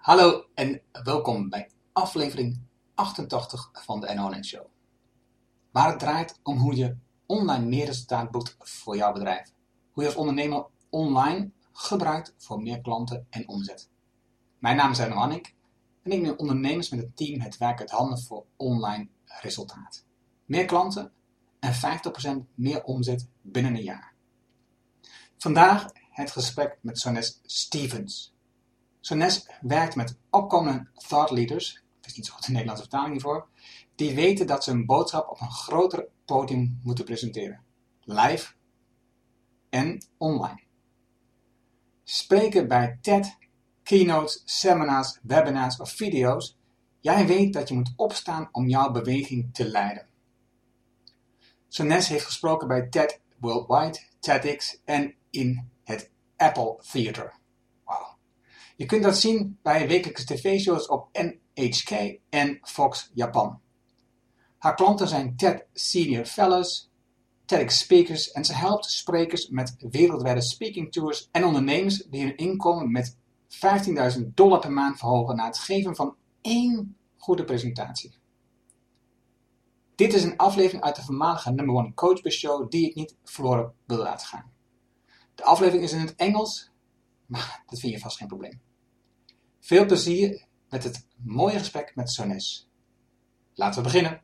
Hallo en welkom bij aflevering 88 van de NL Show. Waar het draait om hoe je online meer resultaat boekt voor jouw bedrijf. Hoe je als ondernemer online gebruikt voor meer klanten en omzet. Mijn naam is Erno Hannik en ik neem ondernemers met het team het werk uit handen voor online resultaat. Meer klanten en 50% meer omzet binnen een jaar. Vandaag het gesprek met Sonnes Stevens. Sonnes werkt met opkomende thought leaders, ik is niet zo goed de Nederlandse vertaling hiervoor, die weten dat ze een boodschap op een groter podium moeten presenteren. Live en online. Spreken bij TED, keynotes, seminars, webinars of video's. Jij weet dat je moet opstaan om jouw beweging te leiden. Sonnes heeft gesproken bij TED Worldwide, TEDx en in het Apple Theater. Je kunt dat zien bij wekelijkse tv-shows op NHK en Fox Japan. Haar klanten zijn TED Senior Fellows, TEDx Speakers en ze helpt sprekers met wereldwijde speaking tours en ondernemers die hun inkomen met $15.000 per maand verhogen na het geven van 1 goede presentatie. Dit is een aflevering uit de voormalige number 1 Coachbase Show die ik niet verloren wil laten gaan. De aflevering is in het Engels, maar dat vind je vast geen probleem. Veel plezier met het mooie gesprek met Sonnes. Laten we beginnen.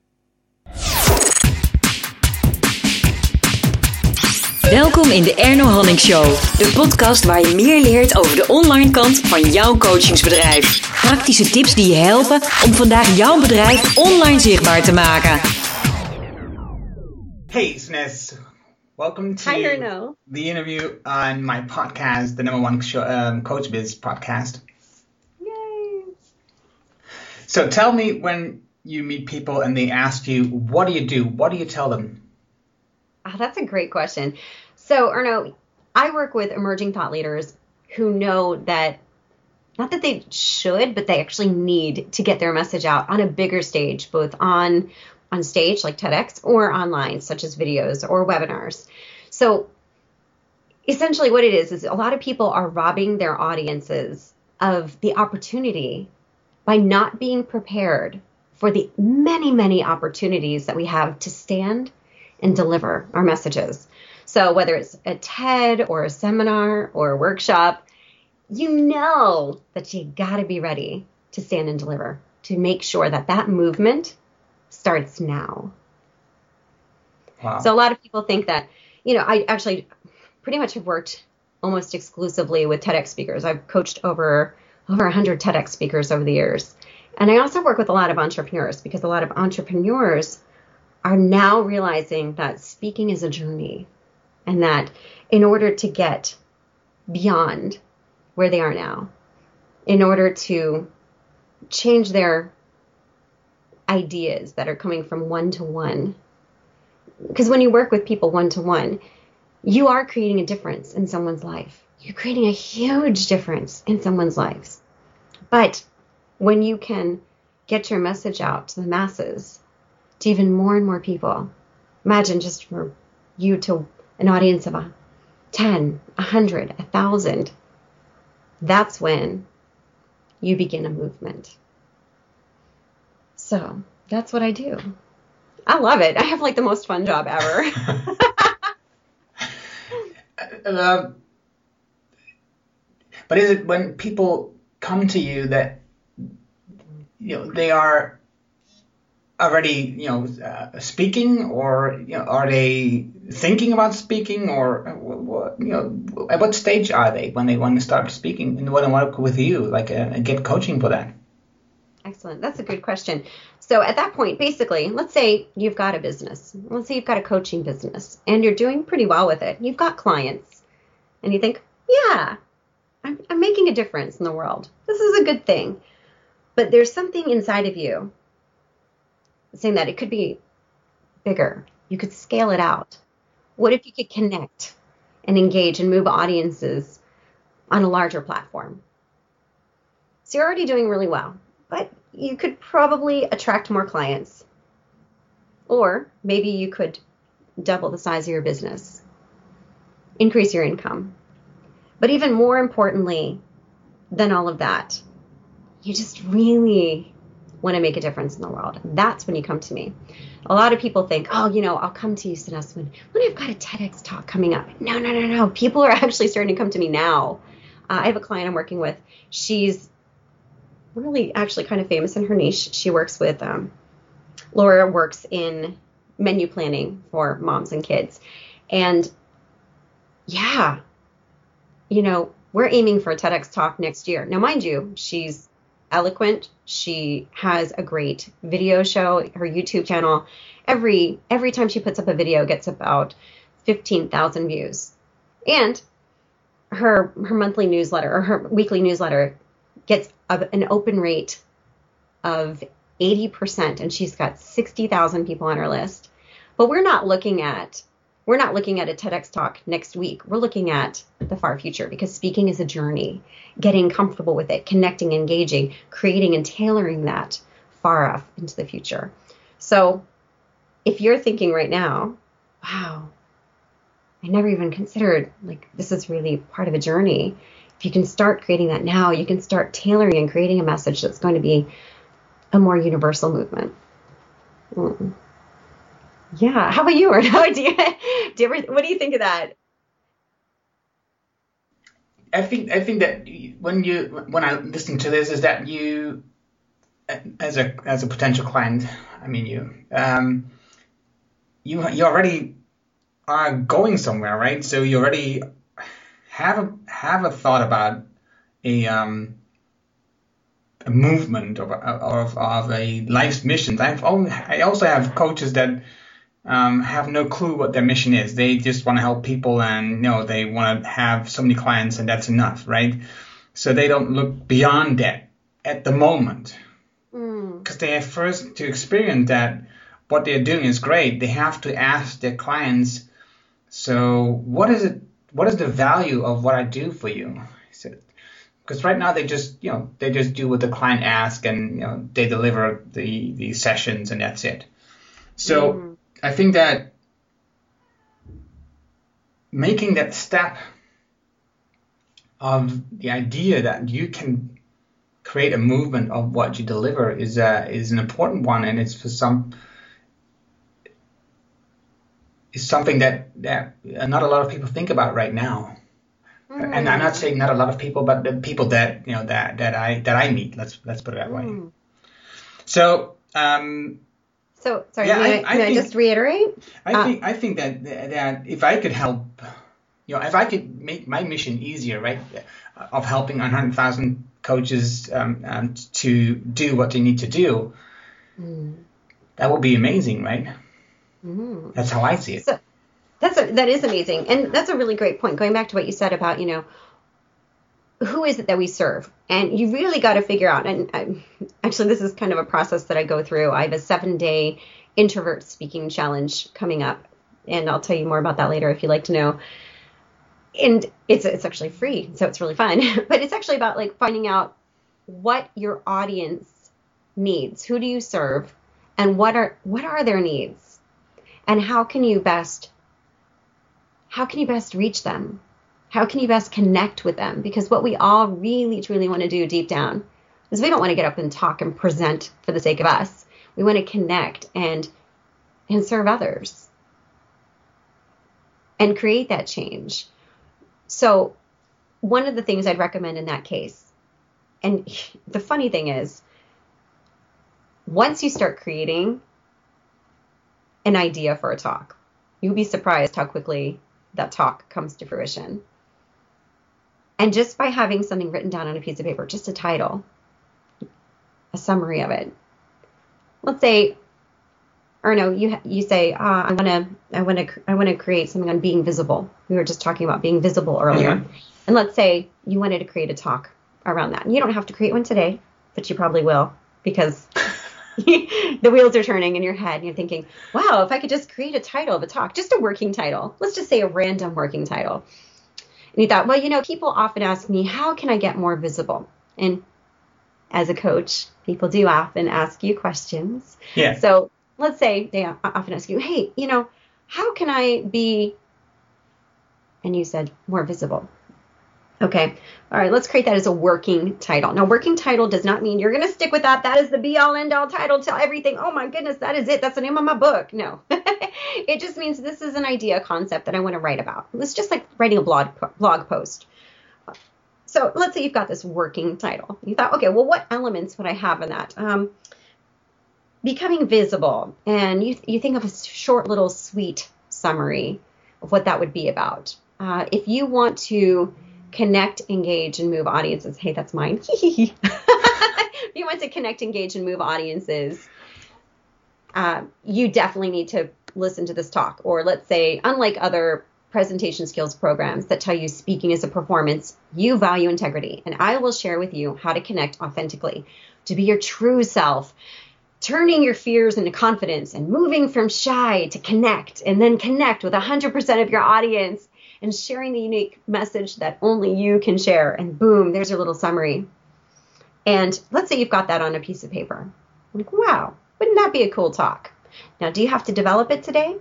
Welkom in de Erno Hannik Show, de podcast waar je meer leert over de online kant van jouw coachingsbedrijf. Praktische tips die je helpen om vandaag jouw bedrijf online zichtbaar te maken. Hey Sonnes, welcome to Hi, Erno. the interview on my podcast, the number 1 show, Coach Biz podcast. Yay! So tell me, when you meet people and they ask you, what do you tell them? Oh, that's a great question. So, Erno, I work with emerging thought leaders who know that, not that they should, but they actually need to get their message out on a bigger stage, both on stage like TEDx or online, such as videos or webinars. So essentially what it is a lot of people are robbing their audiences of the opportunity by not being prepared for the many, many opportunities that we have to stand and deliver our messages. So whether it's a TED or a seminar or a workshop, you know that you got to be ready to stand and deliver, to make sure that that movement starts now. Wow. So a lot of people think that, I actually pretty much have worked almost exclusively with TEDx speakers. I've coached over 100 TEDx speakers over the years. And I also work with a lot of entrepreneurs because a lot of entrepreneurs are now realizing that speaking is a journey and that in order to get beyond where they are now, in order to change their ideas that are coming from one-to-one, because when you work with people one-to-one, you are creating a difference in someone's life. You're creating a huge difference in someone's lives. But when you can get your message out to the masses, to even more and more people, imagine just for you to an audience of 10, 100, 1,000, that's when you begin a movement. So that's what I do. I love it. I have like the most fun job ever. But is it when people come to you that they are already speaking, or are they thinking about speaking, or at what stage are they when they want to start speaking and want to work with you, and get coaching for that? Excellent. That's a good question. So at that point, basically, let's say you've got a business. Let's say you've got a coaching business and you're doing pretty well with it. You've got clients and you think, yeah, I'm making a difference in the world. This is a good thing. But there's something inside of you saying that it could be bigger. You could scale it out. What if you could connect and engage and move audiences on a larger platform? So you're already doing really well, but you could probably attract more clients. Or maybe you could double the size of your business, increase your income. But even more importantly than all of that, you just really want to make a difference in the world, that's when you come to me. A lot of people think, oh, I'll come to you, Sines, when I've got a TEDx talk coming up. No. People are actually starting to come to me now. I have a client I'm working with. She's really actually kind of famous in her niche. She works with, Laura works in menu planning for moms and kids. And yeah, we're aiming for a TEDx talk next year. Now, mind you, she's eloquent. She has a great video show. Her YouTube channel, every time she puts up a video, gets about 15,000 views. And her monthly newsletter, or her weekly newsletter, gets an open rate of 80%, and she's got 60,000 people on her list. But we're not looking at a TEDx talk next week. We're looking at the far future, because speaking is a journey, getting comfortable with it, connecting, engaging, creating and tailoring that far off into the future. So if you're thinking right now, wow, I never even considered, this is really part of a journey. If you can start creating that now, you can start tailoring and creating a message that's going to be a more universal movement. Yeah. How about you, Erno? What do you think of that? I think that when I listen to this, is that you, as a potential client, you already are going somewhere, right? So you already have a thought about a movement of a life's mission. I also have coaches that have no clue what their mission is. They just want to help people, and they want to have so many clients, and that's enough, right? So they don't look beyond that at the moment, because they have first to experience that what they're doing is great. They have to ask their clients, so what is it? What is the value of what I do for you? Because right now they just do what the client asks, and they deliver the sessions, and that's it. So I think that making that step of the idea that you can create a movement of what you deliver is an important one, and it's something that not a lot of people think about right now. And I'm not saying not a lot of people, but the people that that I meet. Let's put it that way. So. So sorry, may I just reiterate? I think that if I could help, if I could make my mission easier, right, of helping 100,000 coaches to do what they need to do, that would be amazing, right? That's how I see it. So that is amazing, and that's a really great point. Going back to what you said about who is it that we serve? And you really got to figure out, and actually this is kind of a process that I go through. I have a 7-day introvert speaking challenge coming up, and I'll tell you more about that later if you'd like to know. And it's actually free, so it's really fun. But it's actually about finding out what your audience needs. Who do you serve, and what are their needs, and how can you best reach them? How can you best connect with them? Because what we all really, truly want to do deep down is we don't want to get up and talk and present for the sake of us. We want to connect and serve others and create that change. So one of the things I'd recommend in that case, and the funny thing is, once you start creating an idea for a talk, you'll be surprised how quickly that talk comes to fruition. And just by having something written down on a piece of paper, just a title, a summary of it. Let's say, Erno, you say, I want to create something on being visible. We were just talking about being visible earlier. Mm-hmm. And let's say you wanted to create a talk around that. And you don't have to create one today, but you probably will, because the wheels are turning in your head and you're thinking, wow, if I could just create a title of a talk, just a working title. Let's just say a random working title. And you thought, well, people often ask me, how can I get more visible? And as a coach, people do often ask you questions. Yeah. So let's say they often ask you, hey, how can I be, and you said more visible. Okay. All right. Let's create that as a working title. Now, working title does not mean you're going to stick with that. That is the be all end all title to everything. Oh my goodness, that is it. That's the name of my book. No, it just means this is an idea, concept that I want to write about. It's just like writing a blog post. So let's say you've got this working title. You thought, okay, well, what elements would I have in that? Becoming visible. And you think of a short little sweet summary of what that would be about. If you want to connect, engage, and move audiences. Hey, that's mine. If you want to connect, engage, and move audiences, you definitely need to listen to this talk. Or let's say, unlike other presentation skills programs that tell you speaking is a performance, you value integrity. And I will share with you how to connect authentically, to be your true self, turning your fears into confidence and moving from shy to connect, and then connect with 100% of your audience and sharing the unique message that only you can share. And boom, there's your little summary. And let's say you've got that on a piece of paper. Like, wow, wouldn't that be a cool talk? Now, do you have to develop it today?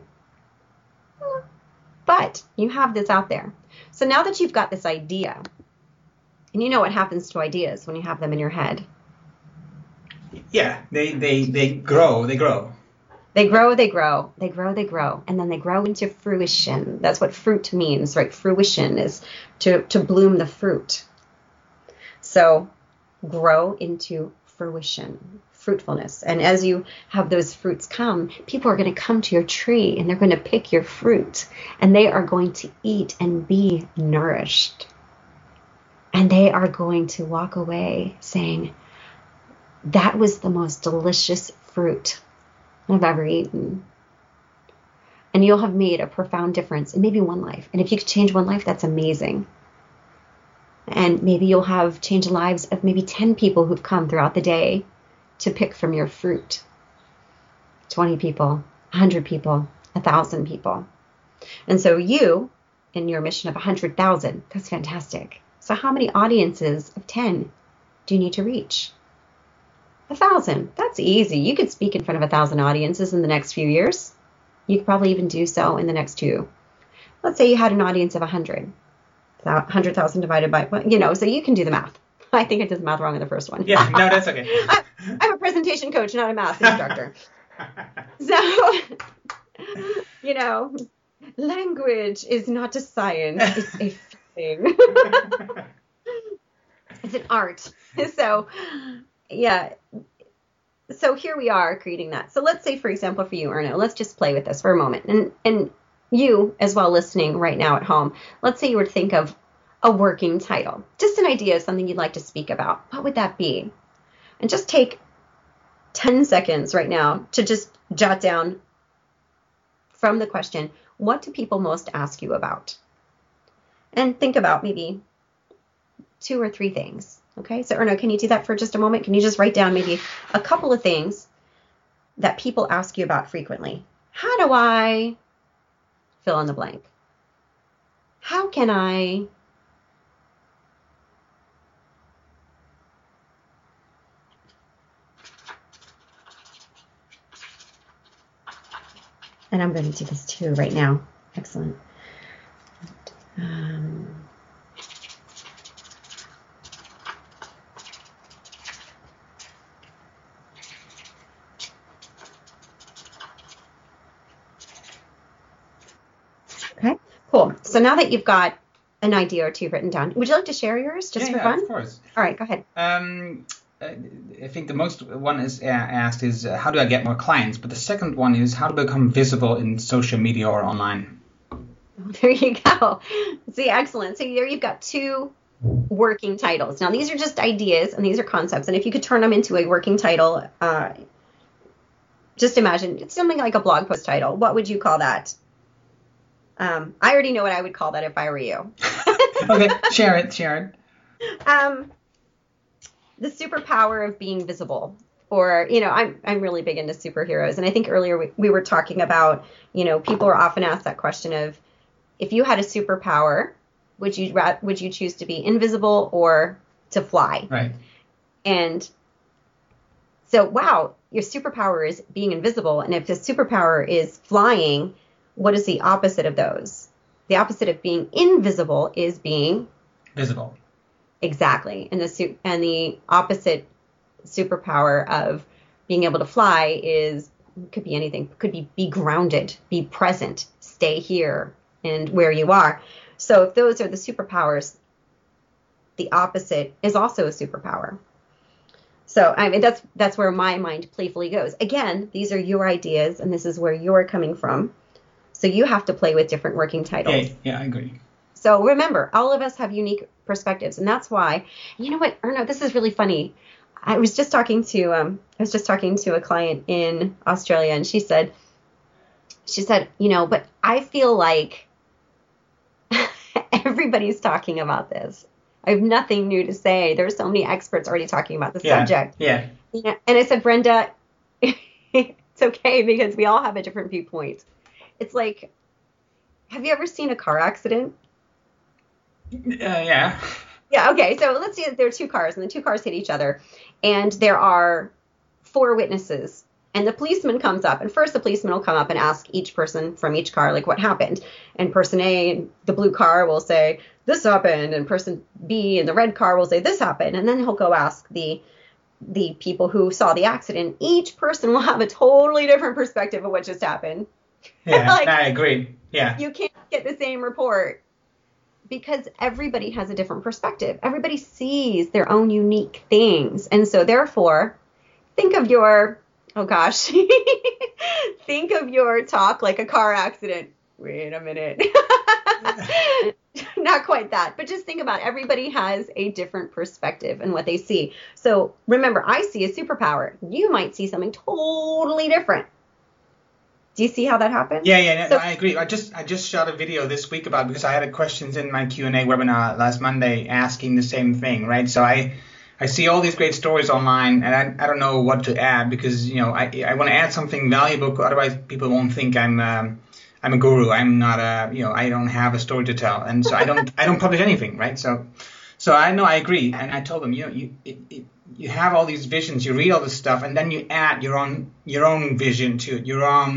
But you have this out there. So now that you've got this idea, and you know what happens to ideas when you have them in your head. Yeah, they grow. They grow, they grow, they grow, they grow, and then they grow into fruition. That's what fruit means, right? Fruition is to bloom the fruit. So grow into fruition, fruitfulness. And as you have those fruits come, people are going to come to your tree and they're going to pick your fruit and they are going to eat and be nourished. And they are going to walk away saying, that was the most delicious fruit I've ever eaten. And you'll have made a profound difference in maybe one life. And if you could change one life, that's amazing. And maybe you'll have changed the lives of maybe 10 people who've come throughout the day to pick from your fruit. 20 people, 100 people, 1,000 people. And so you, in your mission of 100,000, that's fantastic. So how many audiences of 10 do you need to reach? 1,000. That's easy. You could speak in front of 1,000 audiences in the next few years. You could probably even do so in the next 2. Let's say you had an audience of 100. 100,000 divided by, so you can do the math. I think I did the math wrong in the first one. Yeah, no, that's okay. I'm a presentation coach, not a math instructor. So, language is not a science. It's a thing. It's an art. So, yeah. So here we are creating that. So let's say, for example, for you, Erno, let's just play with this for a moment. And you as well listening right now at home, let's say you were to think of a working title, just an idea of something you'd like to speak about. What would that be? And just take 10 seconds right now to just jot down from the question, what do people most ask you about? And think about maybe 2 or 3 things. Okay, so Erno, can you do that for just a moment? Can you just write down maybe a couple of things that people ask you about frequently? How do I fill in the blank? How can I and I'm going to do this too right now. Excellent. Okay, cool. So now that you've got an idea or 2 written down, would you like to share yours just for fun? Yeah, of course. All right, go ahead. I think the most one is asked is how do I get more clients? But the second one is how to become visible in social media or online. There you go. See, excellent. So there you've got 2 working titles. Now, these are just ideas and these are concepts. And if you could turn them into a working title, just imagine it's something like a blog post title. What would you call that? I already know what I would call that if I were you. Okay, share it. The superpower of being visible. Or, I'm really big into superheroes. And I think earlier we were talking about, people are often asked that question of, if you had a superpower, would you choose to be invisible or to fly? Right. And so, wow, your superpower is being invisible. And if the superpower is flying, what is the opposite of those? The opposite of being invisible is being visible. Exactly. And the opposite superpower of being able to fly could be anything. Could be grounded, be present, stay here and where you are. So if those are the superpowers, the opposite is also a superpower. So I mean that's where my mind playfully goes. Again, these are your ideas and this is where you're coming from. So you have to play with different working titles. Yeah, I agree. So remember, all of us have unique perspectives, and that's why. You know what, Erno, this is really funny. I was just talking to a client in Australia, and she said, but I feel like everybody's talking about this. I have nothing new to say. There's so many experts already talking about the subject. Yeah. And I said, Brenda, it's okay because we all have a different viewpoint. It's like, have you ever seen a car accident? Yeah. Yeah, okay. So let's say there are two cars, and the two cars hit each other, and there are 4 witnesses. And the policeman comes up, and first the policeman will come up and ask each person from each car, like, what happened? And person A, the blue car, will say, this happened. And person B in the red car will say, this happened. And then he'll go ask the people who saw the accident. Each person will have a totally different perspective of what just happened. Yeah, I agree. Yeah. You can't get the same report because everybody has a different perspective. Everybody sees their own unique things. And so therefore, think of your talk like a car accident. Wait a minute. Not quite that, but just think about everybody has a different perspective and what they see. So remember, I see a superpower. You might see something totally different. Do you see how that happens? Yeah, so, I agree. I just shot a video this week because I had questions in my Q&A webinar last Monday asking the same thing, right? So I see all these great stories online, and I don't know what to add because I want to add something valuable. Otherwise, people won't think I'm a guru. I'm not I don't have a story to tell, and so I don't publish anything, right? So I know I agree, and I told them you have all these visions, you read all this stuff, and then you add your own vision to it,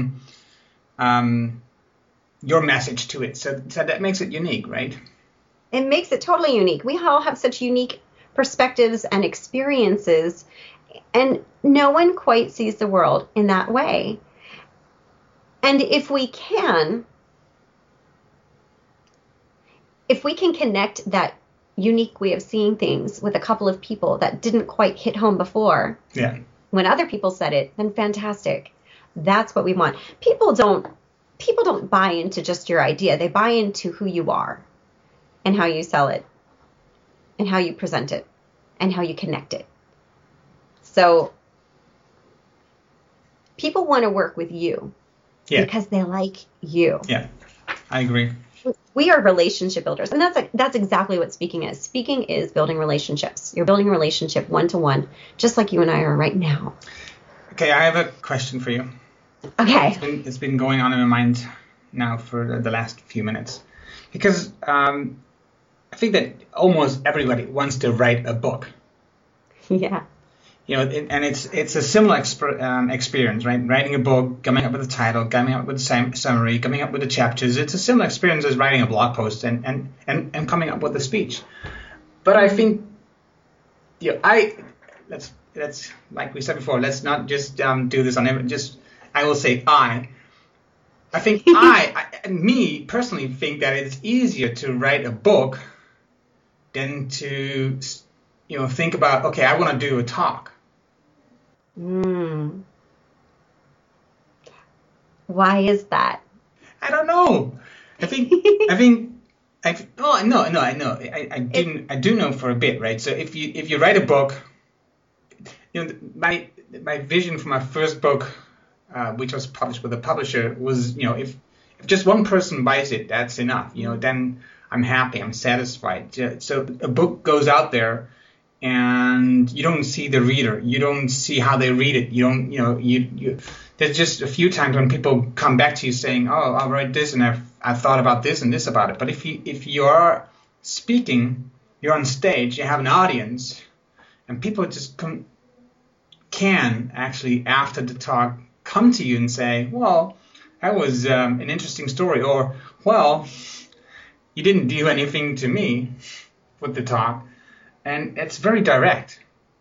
your message to it. So that makes it unique, right? It makes it totally unique. We all have such unique perspectives and experiences, and no one quite sees the world in that way. And if we can connect that unique way of seeing things with a couple of people that didn't quite hit home before, when other people said it, then fantastic. That's what we want. People don't buy into just your idea. They buy into who you are and how you sell it and how you present it and how you connect it. So people want to work with you because they like you. Yeah, I agree. We are relationship builders, and that's exactly what speaking is. Speaking is building relationships. You're building a relationship one-to-one, just like you and I are right now. Okay, I have a question for you. Okay. It's been going on in my mind now for the last few minutes, because I think that almost everybody wants to write a book. Yeah. And it's a similar experience, right? Writing a book, coming up with a title, coming up with a summary, coming up with the chapters. It's a similar experience as writing a blog post and coming up with a speech. But I think, let's like we said before, let's not just do this on every. I will say I think me personally think that it's easier to write a book than to think about, okay, I want to do a talk. Why is that? I don't know. I do know for a bit, right? So if you write a book, my vision for my first book, which was published with a publisher, was if just one person buys it, that's enough. Then I'm happy, I'm satisfied. So a book goes out there, and you don't see the reader. You don't see how they read it. You don't, there's just a few times when people come back to you saying, oh, I'll write this, and I've thought about this and this about it. But if you are speaking, you're on stage, you have an audience, and people just can actually, after the talk, come to you and say, well, that was an interesting story, or, well, you didn't do anything to me. with the talk, and it's very direct.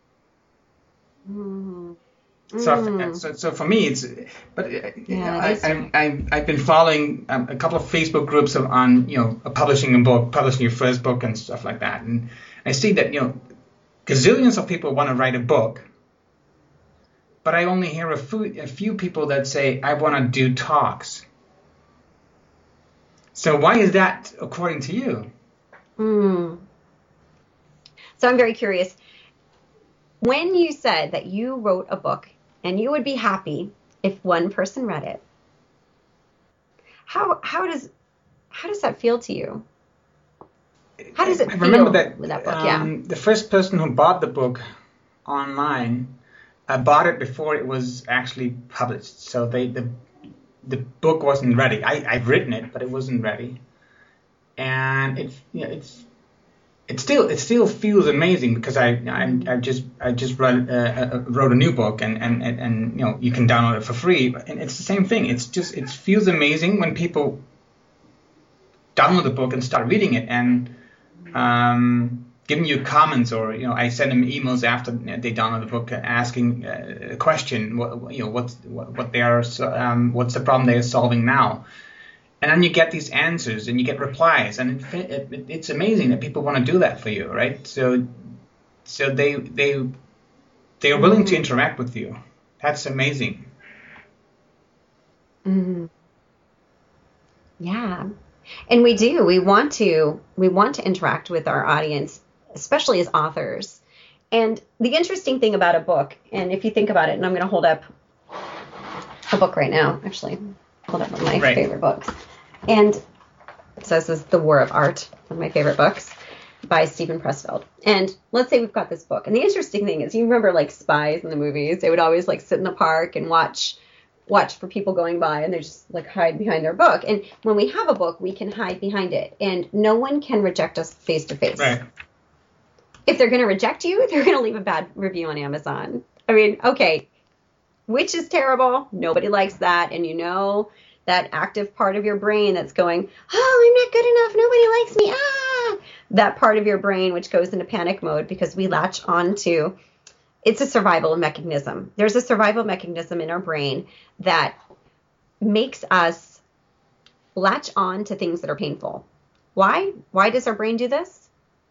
Mm. So for me, I've been following a couple of Facebook groups on publishing a book, publishing your first book and stuff like that, and I see that gazillions of people want to write a book, but I only hear a few people that say I want to do talks. So why is that according to you? So I'm very curious. When you said that you wrote a book and you would be happy if one person read it, how does that feel to you? How does it feel with that book? The first person who bought the book online bought it before it was actually published. So the book wasn't ready. I've written it, but it wasn't ready. And it still feels amazing because I just wrote a new book and you can download it for free, and it's the same thing. It feels amazing when people download the book and start reading it and giving you comments, or I send them emails after they download the book asking a question, what's the problem they are solving now. And then you get these answers and you get replies, and it's amazing that people want to do that for you, right? So they are willing to interact with you. That's amazing. Mm-hmm. Yeah, and we do. We want to interact with our audience, especially as authors. And the interesting thing about a book, and if you think about it, and I'm going to hold up a book right now. Actually, hold up one of my favorite books. And so this is The War of Art, one of my favorite books by Steven Pressfield. And let's say we've got this book. And the interesting thing is, you remember like spies in the movies, they would always like sit in the park and watch for people going by, and they just like hide behind their book. And when we have a book, we can hide behind it, and no one can reject us face to face. Right. If they're going to reject you, they're going to leave a bad review on Amazon. I mean, okay, which is terrible. Nobody likes that. And that active part of your brain that's going, oh, I'm not good enough, nobody likes me, that part of your brain which goes into panic mode because we latch on to, it's a survival mechanism. There's a survival mechanism in our brain that makes us latch on to things that are painful. Why? Why does our brain do this?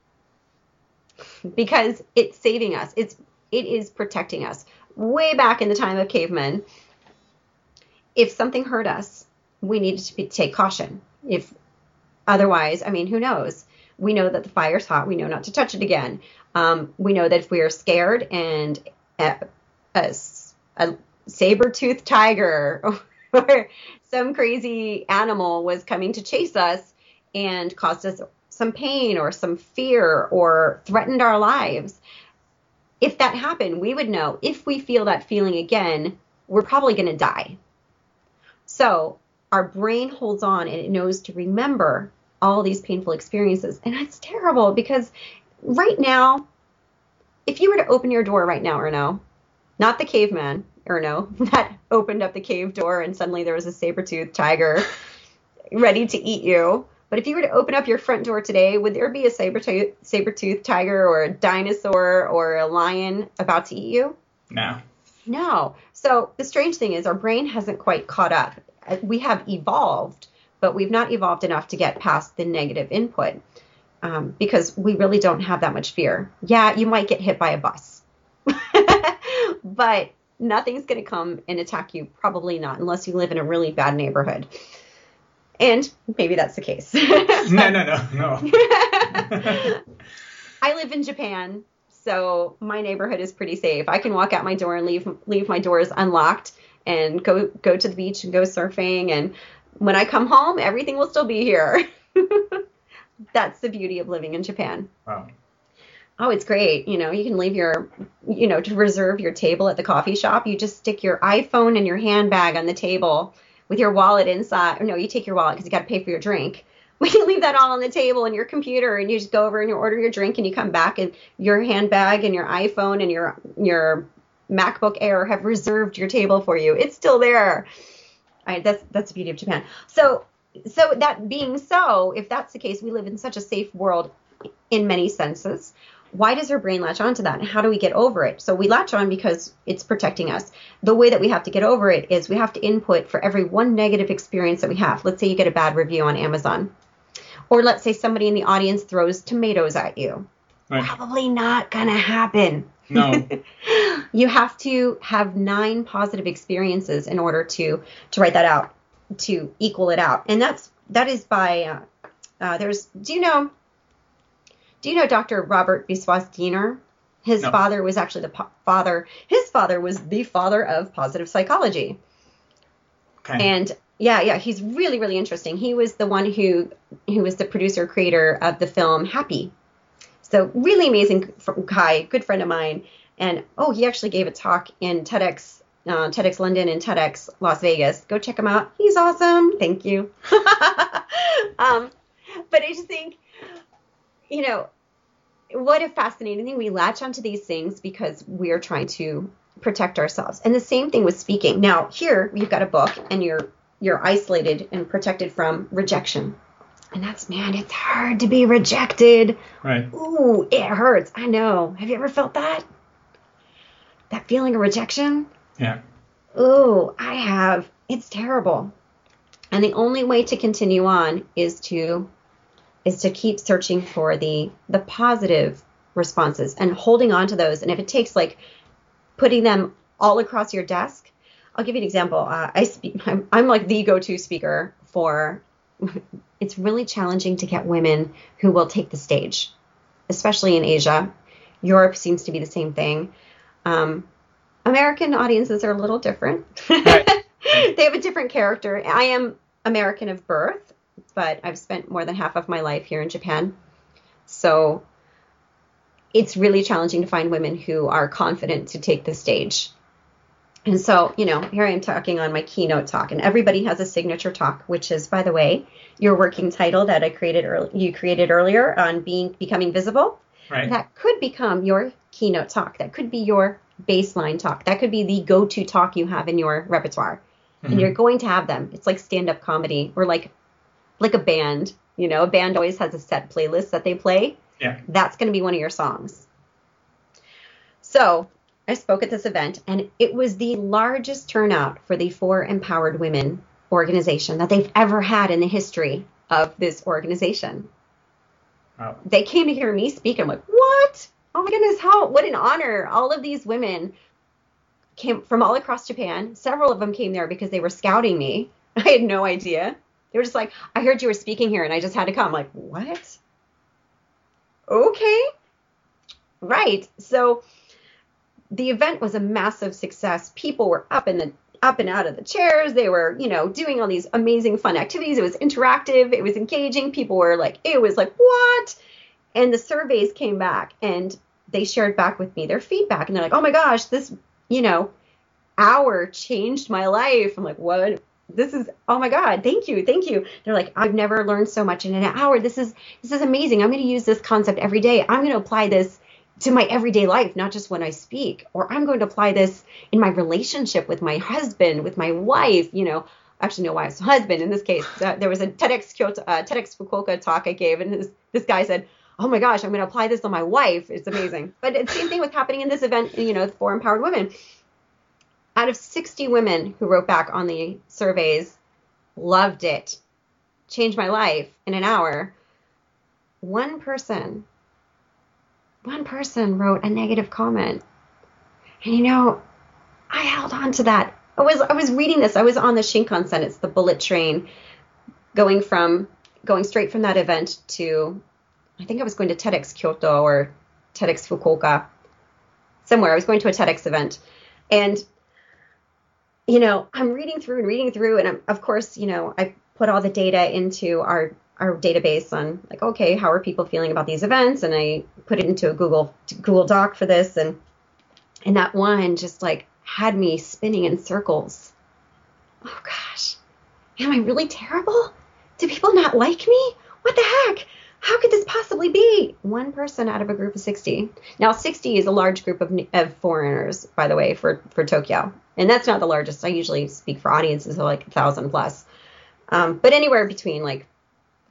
Because it's saving us. It is protecting us. Way back in the time of cavemen, if something hurt us, we needed to take caution. If otherwise, I mean, who knows? We know that the fire's hot. We know not to touch it again. We know that if we are scared and a saber-toothed tiger or some crazy animal was coming to chase us and caused us some pain or some fear or threatened our lives, if that happened, we would know if we feel that feeling again, we're probably going to die. So our brain holds on and it knows to remember all these painful experiences. And it's terrible because right now, if you were to open your door right now, Erno, not the caveman, Erno, that opened up the cave door and suddenly there was a saber-toothed tiger ready to eat you. But if you were to open up your front door today, would there be a saber-toothed tiger or a dinosaur or a lion about to eat you? No. So the strange thing is our brain hasn't quite caught up. We have evolved, but we've not evolved enough to get past the negative input because we really don't have that much fear. Yeah, you might get hit by a bus, but nothing's going to come and attack you. Probably not, unless you live in a really bad neighborhood. And maybe that's the case. No. I live in Japan, so my neighborhood is pretty safe. I can walk out my door and leave my doors unlocked and go to the beach and go surfing. And when I come home, everything will still be here. That's the beauty of living in Japan. Wow. Oh, it's great. You can leave to reserve your table at the coffee shop. You just stick your iPhone and your handbag on the table with your wallet inside. Or no, you take your wallet because you got to pay for your drink. We can leave that all on the table and your computer, and you just go over and you order your drink and you come back and your handbag and your iPhone and your MacBook Air have reserved your table for you. It's still there. That's the beauty of Japan. So that being so, if that's the case, we live in such a safe world. in many senses. Why does our brain latch onto that? And how do we get over it? So we latch on because it's protecting us. The way that we have to get over it is we have to input for every one negative experience that we have. Let's say you get a bad review on Amazon. Or let's say somebody in the audience throws tomatoes at you. Right. Probably not going to happen. No. You have to have 9 positive experiences in order to write that out, to equal it out. And that is by, do you know Dr. Robert Biswas-Diener? His father was actually his father was the father of positive psychology. Okay. And yeah, he's really, really interesting. He was the one who was the producer, creator of the film Happy. So really amazing guy, good friend of mine. And he actually gave a talk in TEDx London and TEDx Las Vegas. Go check him out. He's awesome. Thank you. But I just think, what a fascinating thing. We latch onto these things because we are trying to protect ourselves. And the same thing with speaking. Now, here you've got a book and you're isolated and protected from rejection. And it's hard to be rejected. Right. Ooh, it hurts. I know. Have you ever felt that? That feeling of rejection? Yeah. Ooh, I have. It's terrible. And the only way to continue on is to keep searching for the positive responses and holding on to those. And if it takes putting them all across your desk, I'll give you an example. I'm like the go-to speaker for. It's really challenging to get women who will take the stage, especially in Asia. Europe seems to be the same thing. American audiences are a little different. Right. They have a different character. I am American of birth, but I've spent more than half of my life here in Japan. So it's really challenging to find women who are confident to take the stage. And so, here I am talking on my keynote talk, and everybody has a signature talk, which is, by the way, your working title that you created earlier on becoming visible. Right. That could become your keynote talk. That could be your baseline talk. That could be the go-to talk you have in your repertoire. Mm-hmm. And you're going to have them. It's like stand-up comedy or like a band. A band always has a set playlist that they play. Yeah. That's going to be one of your songs. So I spoke at this event, and it was the largest turnout for the For Empowered Women organization that they've ever had in the history of this organization. Wow. They came to hear me speak. I'm like, what? Oh my goodness, what an honor. All of these women came from all across Japan. Several of them came there because they were scouting me. I had no idea. They were just like, I heard you were speaking here and I just had to come. I'm like, what? Okay. Right. So the event was a massive success. People were up and out of the chairs. They were, doing all these amazing fun activities. It was interactive. It was engaging. People were it was like, what? And the surveys came back and they shared back with me their feedback. And they're like, oh my gosh, this, hour changed my life. I'm like, what? This is, oh my God, thank you. They're like, I've never learned so much in an hour. This is amazing. I'm going to use this concept every day. I'm going to apply this to my everyday life, not just when I speak, or I'm going to apply this in my relationship with my husband, with my wife, actually no wife's husband in this case. There was a TEDx Fukuoka talk I gave, and this guy said, oh my gosh, I'm going to apply this on my wife. It's amazing. But the same thing was happening in this event, for Empowered Women. Out of 60 women who wrote back on the surveys, loved it, changed my life in an hour, one person wrote a negative comment. And I held on to that. I was reading this. I was on the Shinkansen. It's the bullet train going straight from that event to, I think I was going to TEDx Kyoto or TEDx Fukuoka, somewhere. I was going to a TEDx event. And, I'm reading through, and of course, I put all the data into our database on okay, how are people feeling about these events? And I put it into a Google Doc for this. And that one just had me spinning in circles. Oh gosh, am I really terrible? Do people not like me? What the heck? How could this possibly be? One person out of a group of 60. Now 60 is a large group of foreigners, by the way, for Tokyo. And that's not the largest. I usually speak for audiences of 1,000 plus. But anywhere between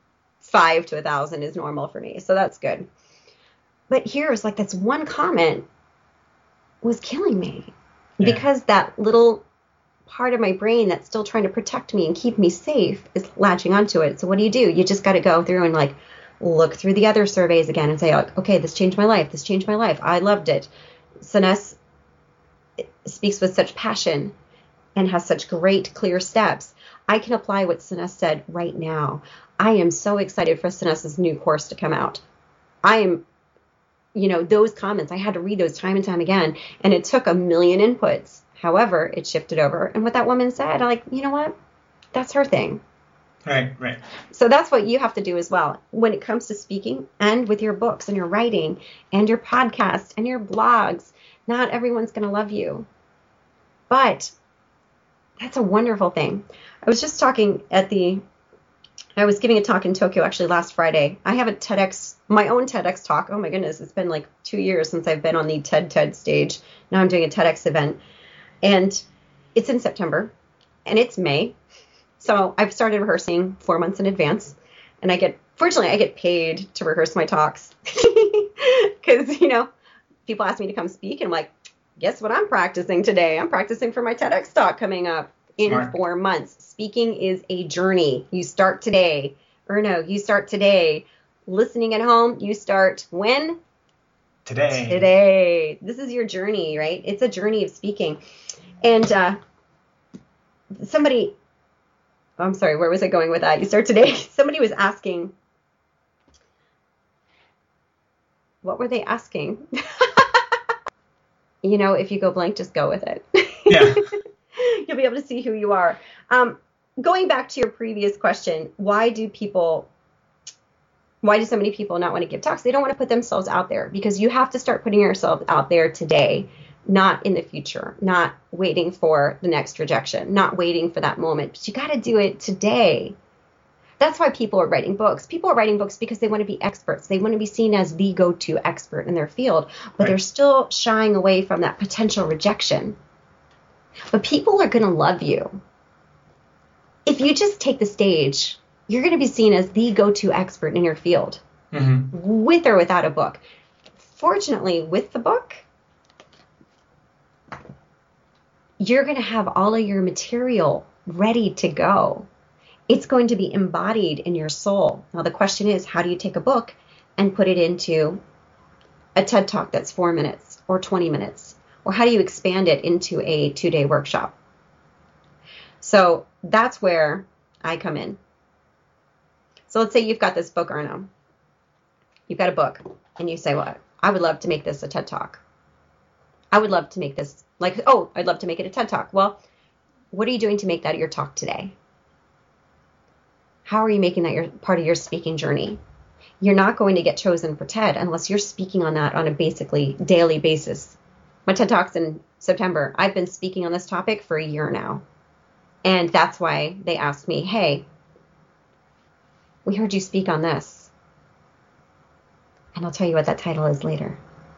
5 to 1,000 is normal for me. So that's good. But here's like, that's one comment was killing me because that little part of my brain that's still trying to protect me and keep me safe is latching onto it. So what do? You just got to go through and like look through the other surveys again and say, okay, this changed my life. This changed my life. I loved it. Sines speaks with such passion and has such great, clear steps. I can apply what Sines said right now. I am so excited for Sines's new course to come out. I am, those comments, I had to read those time and time again, and it took 1 million inputs. However, it shifted over. And what that woman said, I'm like, you know what? That's her thing. Right. So that's what you have to do as well. When it comes to speaking and with your books and your writing and your podcast and your blogs, not everyone's going to love you. But that's a wonderful thing. I was just talking I was giving a talk in Tokyo actually last Friday. I have my own TEDx talk. Oh my goodness, it's been like 2 years since I've been on the TED stage. Now I'm doing a TEDx event. And it's in September and it's May. So I've started rehearsing 4 months in advance. And I get paid to rehearse my talks. Because, people ask me to come speak and I'm like, guess what I'm practicing today? I'm practicing for my TEDx talk coming up in 4 months. Speaking is a journey. You start today. You start today. Listening at home, you start when? Today. This is your journey, right? It's a journey of speaking. And I'm sorry, where was I going with that? You start today. Somebody was asking, what were they asking? If you go blank, just go with it. Yeah. You'll be able to see who you are. Going back to your previous question, why do so many people not want to give talks? They don't want to put themselves out there, because you have to start putting yourself out there today, not in the future, not waiting for the next rejection, not waiting for that moment. But you got to do it today. That's why people are writing books. People are writing books because they want to be experts. They want to be seen as the go-to expert in their field, but they're still shying away from that potential rejection. But people are going to love you. If you just take the stage, you're going to be seen as the go-to expert in your field, with or without a book. Fortunately, with the book, you're going to have all of your material ready to go. It's going to be embodied in your soul. Now, the question is, how do you take a book and put it into a TED Talk that's 4 minutes or 20 minutes? Or how do you expand it into a 2-day workshop? So that's where I come in. So let's say you've got this book, Arno. You've got a book, and you say, well, I would love to make this a TED Talk. I would love to make this, I'd love to make it a TED Talk. Well, what are you doing to make that your talk today? How are you making that your part of your speaking journey? You're not going to get chosen for TED unless you're speaking on that on a basically daily basis. My TED Talk's in September. I've been speaking on this topic for a year now. And that's why they asked me, hey, we heard you speak on this. And I'll tell you what that title is later.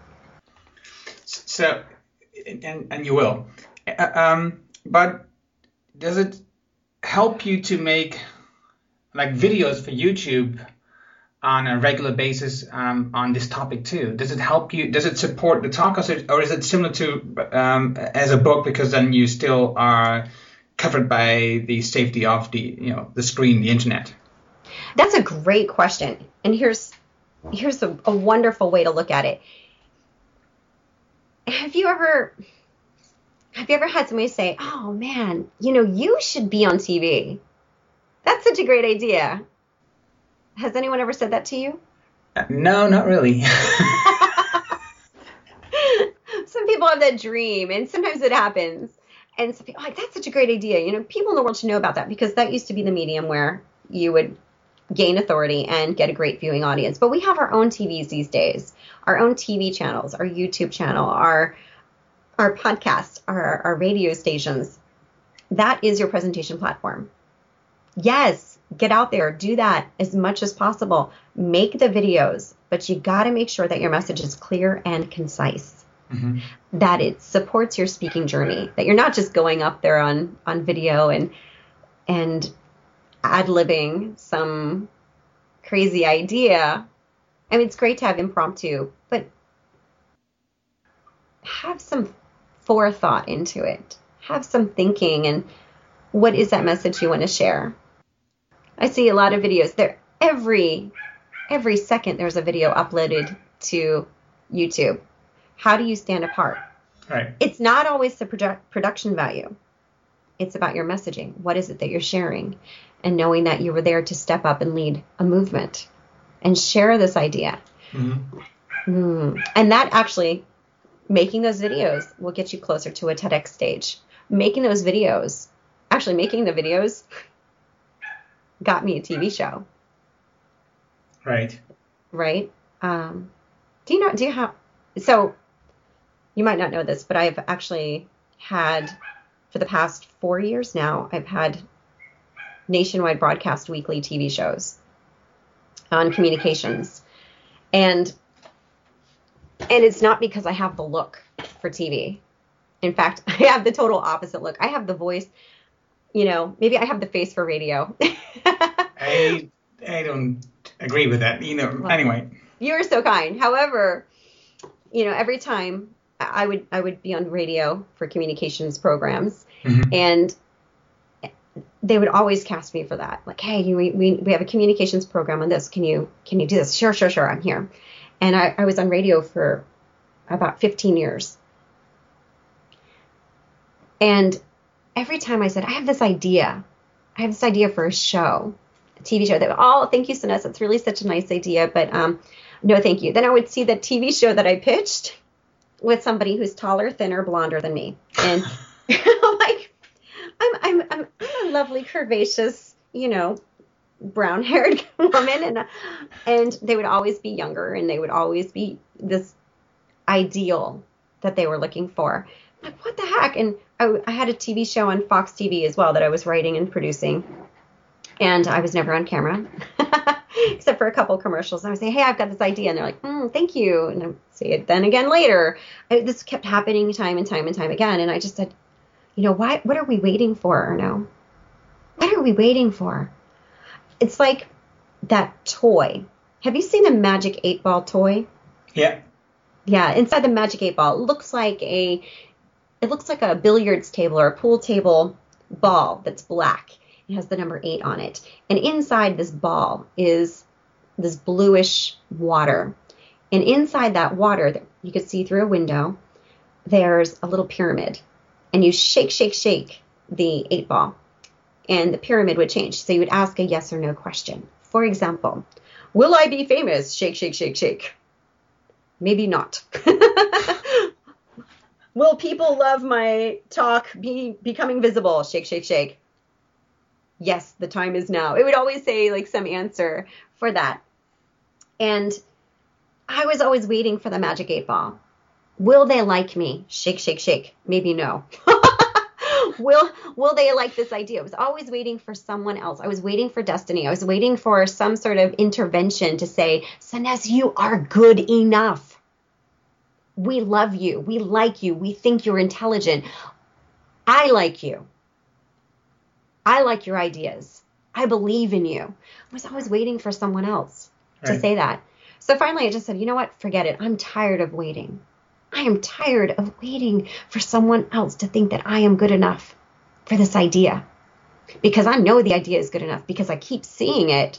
So, and you will. But does it help you to make videos for YouTube on a regular basis on this topic too? Does it help you? Does it support the talk, or is it similar to as a book, because then you still are covered by the safety of the screen, the internet? That's a great question, and here's a wonderful way to look at it. Have you ever had somebody say, "Oh man, you should be on TV. That's such a great idea." Has anyone ever said that to you? No, not really. Some people have that dream, and sometimes it happens. And some people are like, that's such a great idea. People in the world should know about that, because that used to be the medium where you would gain authority and get a great viewing audience. But we have our own TVs these days, our own TV channels, our YouTube channel, our podcast, our radio stations. That is your presentation platform. Yes, get out there, do that as much as possible. Make the videos, but you got to make sure that your message is clear and concise, that it supports your speaking journey, that you're not just going up there on video and ad-libbing some crazy idea. I mean, it's great to have impromptu, but have some forethought into it. Have some thinking, and what is that message you want to share? I see a lot of videos there. Every second there's a video uploaded to YouTube. How do you stand apart? Right. It's not always the production value. It's about your messaging. What is it that you're sharing? And knowing that you were there to step up and lead a movement and share this idea. Mm-hmm. And that actually, making those videos will get you closer to a TEDx stage. Making the videos got me a TV show. Right. Right? So you might not know this, but I've actually had, for the past 4 years now, I've had nationwide broadcast weekly TV shows on communications. And it's not because I have the look for TV. In fact, I have the total opposite look. I have the voice, maybe I have the face for radio. I don't agree with that, well, anyway. You're so kind. However, every time I would be on radio for communications programs, and they would always cast me for that. Like, hey, we have a communications program on this. Can you do this? Sure. I'm here. And I was on radio for about 15 years. And every time I said, I have this idea for a show, a TV show. They would, oh, thank you, Sunessa. It's really such a nice idea, but no, thank you. Then I would see the TV show that I pitched with somebody who's taller, thinner, blonder than me. And I'm like, I'm a lovely, curvaceous, brown-haired woman. And they would always be younger, and they would always be this ideal that they were looking for. I'm like, what the heck? And I had a TV show on Fox TV as well that I was writing and producing. And I was never on camera, except for a couple commercials. And I would say, hey, I've got this idea. And they're like, thank you. And I would say it then again later. This kept happening time and time again. And I just said, what are we waiting for, Erno? What are we waiting for? It's like that toy. Have you seen a Magic 8-Ball toy? Yeah. Yeah, inside the Magic 8-Ball, it looks like a billiards table or a pool table ball that's black. It has the number 8 on it. And inside this ball is this bluish water. And inside that water, that you could see through a window, there's a little pyramid. And you shake the 8-ball. And the pyramid would change. So you would ask a yes or no question. For example, will I be famous? Shake. Maybe not. Will people love my talk becoming visible? Shake. Yes, the time is now. It would always say like some answer for that. And I was always waiting for the Magic 8-Ball. Will they like me? Shake. Maybe no. Will they like this idea? I was always waiting for someone else. I was waiting for destiny. I was waiting for some sort of intervention to say, Sunessa, you are good enough. We love you. We like you. We think you're intelligent. I like you. I like your ideas. I believe in you. I was always waiting for someone else to say that. So finally I just said, you know what? Forget it. I'm tired of waiting. I am tired of waiting for someone else to think that I am good enough for this idea. Because I know the idea is good enough because I keep seeing it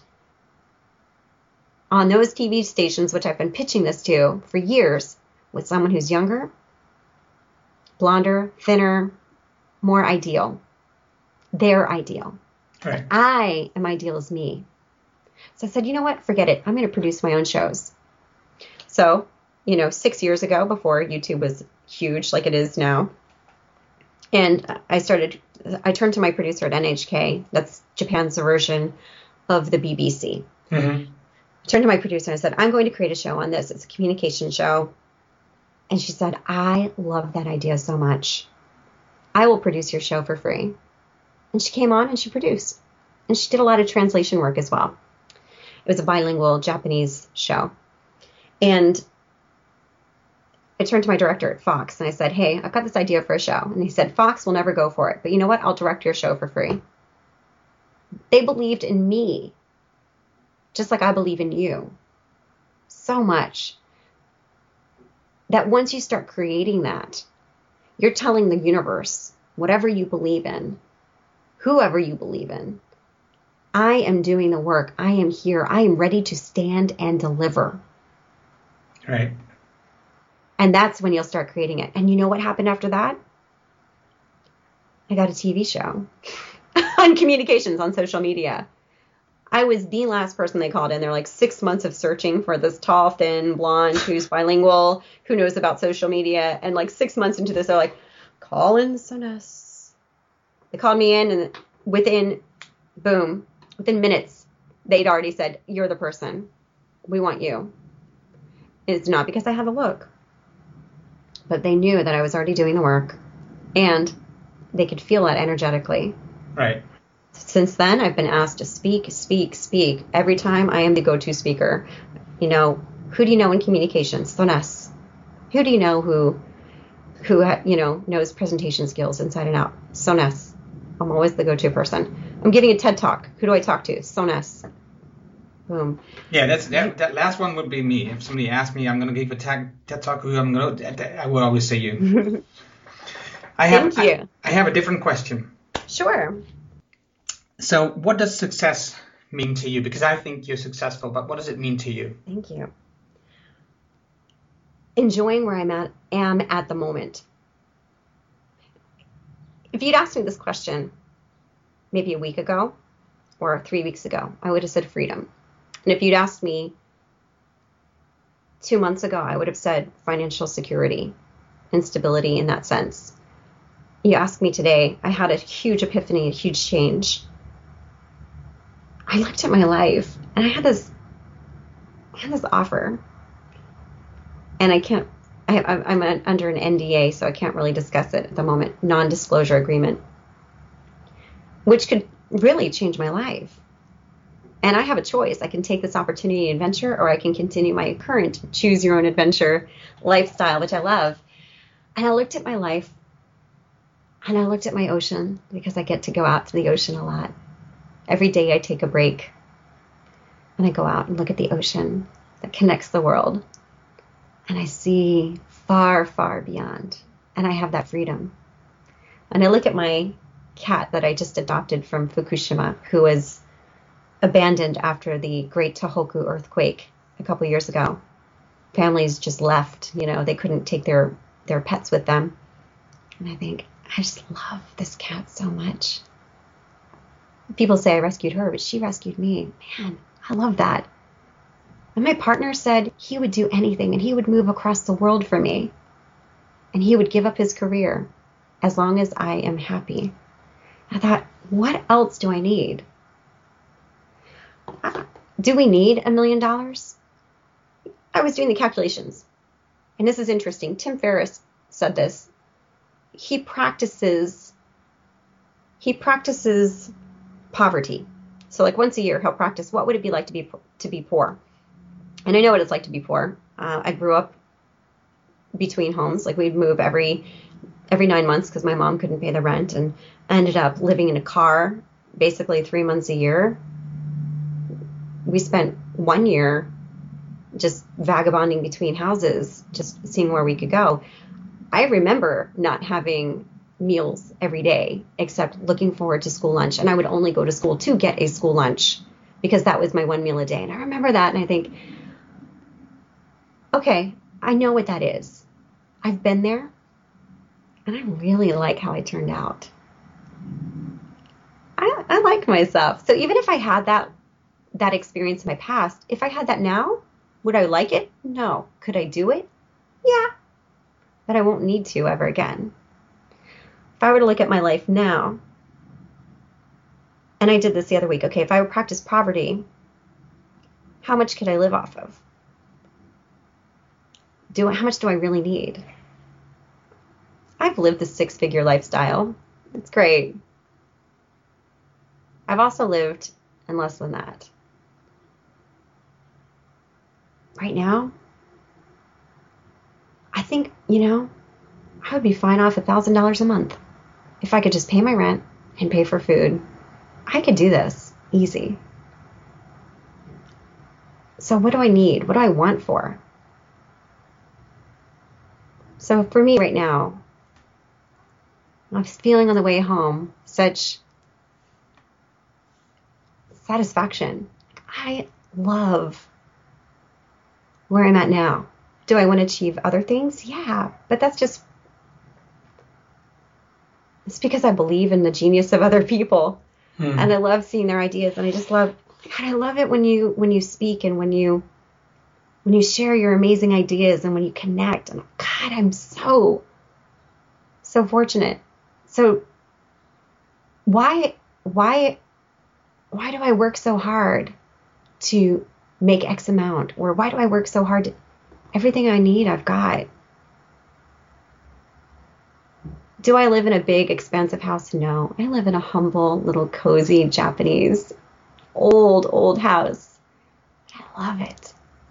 on those TV stations, which I've been pitching this to for years, with someone who's younger, blonder, thinner, more ideal. They're ideal. Right. I am ideal as me. So I said, you know what? Forget it. I'm going to produce my own shows. So, 6 years ago, before YouTube was huge like it is now, and I turned to my producer at NHK. That's Japan's version of the BBC. Mm-hmm. I turned to my producer and I said, I'm going to create a show on this. It's a communication show. And she said, I love that idea so much. I will produce your show for free. And she came on and she produced. And she did a lot of translation work as well. It was a bilingual Japanese show. And I turned to my director at Fox and I said, hey, I've got this idea for a show. And he said, Fox will never go for it. But you know what? I'll direct your show for free. They believed in me. just like I believe in you so much, that once you start creating that, you're telling the universe, whatever you believe in, whoever you believe in, I am doing the work. I am here. I am ready to stand and deliver. Right. And that's when you'll start creating it. And you know what happened after that? I got a TV show on communications on social media. I was the last person they called in. They're like 6 months of searching for this tall, thin, blonde, who's bilingual, who knows about social media. And like 6 months into this, they're like, call in Soness. They called me in, and within minutes, they'd already said, you're the person. We want you. It's not because I have a look, but they knew that I was already doing the work, and they could feel it energetically. Right. Since then, I've been asked to speak. Every time I am the go-to speaker. You know, who do you know in communications? Soness. Who do you know who knows presentation skills inside and out? Soness. I'm always the go-to person. I'm giving a TED Talk. Who do I talk to? Soness. Boom. Yeah, that last one would be me. If somebody asked me, I'm going to give a TED Talk, who I'm going to, I would always say you. Thank you. I have a different question. Sure. So what does success mean to you? Because I think you're successful, but what does it mean to you? Thank you. Enjoying where am at the moment. If you'd asked me this question maybe a week ago or 3 weeks ago, I would have said freedom. And if you'd asked me 2 months ago, I would have said financial security and stability in that sense. You ask me today, I had a huge epiphany, a huge change. I looked at my life and I had this offer, and I'm under an NDA, so I can't really discuss it at the moment, non-disclosure agreement, which could really change my life. And I have a choice. I can take this opportunity and adventure, or I can continue my current choose your own adventure lifestyle, which I love. And I looked at my life, and I looked at my ocean, because I get to go out to the ocean a lot. Every day I take a break, and I go out and look at the ocean that connects the world. And I see far, far beyond. And I have that freedom. And I look at my cat that I just adopted from Fukushima, who was abandoned after the Great Tohoku earthquake a couple years ago. Families just left, they couldn't take their pets with them. And I think, I just love this cat so much. People say I rescued her, but she rescued me. Man, I love that. And my partner said he would do anything, and he would move across the world for me. And he would give up his career as long as I am happy. I thought, what else do I need? Do we need $1 million? I was doing the calculations. And this is interesting. Tim Ferriss said this. He practices poverty. So like once a year, he'll practice, what would it be like to be poor? And I know what it's like to be poor. I grew up between homes. Like we'd move every 9 months because my mom couldn't pay the rent, and I ended up living in a car basically 3 months a year. We spent 1 year just vagabonding between houses, just seeing where we could go. I remember not having meals every day except looking forward to school lunch. And I would only go to school to get a school lunch because that was my one meal a day. And I remember that, and I think, okay, I know what that is. I've been there, and I really like how I turned out. I like myself. So even if I had that experience in my past, if I had that now, would I like it? No. Could I do it? Yeah. But I won't need to ever again. If I were to look at my life now, and I did this the other week, okay, if I would practice poverty, how much could I live off of? How much do I really need? I've lived the 6-figure lifestyle. It's great. I've also lived in less than that. Right now, I think, I would be fine off $1,000 a month. If I could just pay my rent and pay for food, I could do this easy. So what do I need? What do I want for? So for me right now, I'm feeling on the way home such satisfaction. I love where I'm at now. Do I want to achieve other things? Yeah, but it's because I believe in the genius of other people. And I love seeing their ideas, and I love it when you speak and when you share your amazing ideas and when you connect. And God, I'm so fortunate. So why do I work so hard to make X amount? Or why do I work so hard to everything I need I've got? Do I live in a big, expansive house? No. I live in a humble, little, cozy, Japanese, old house. I love it.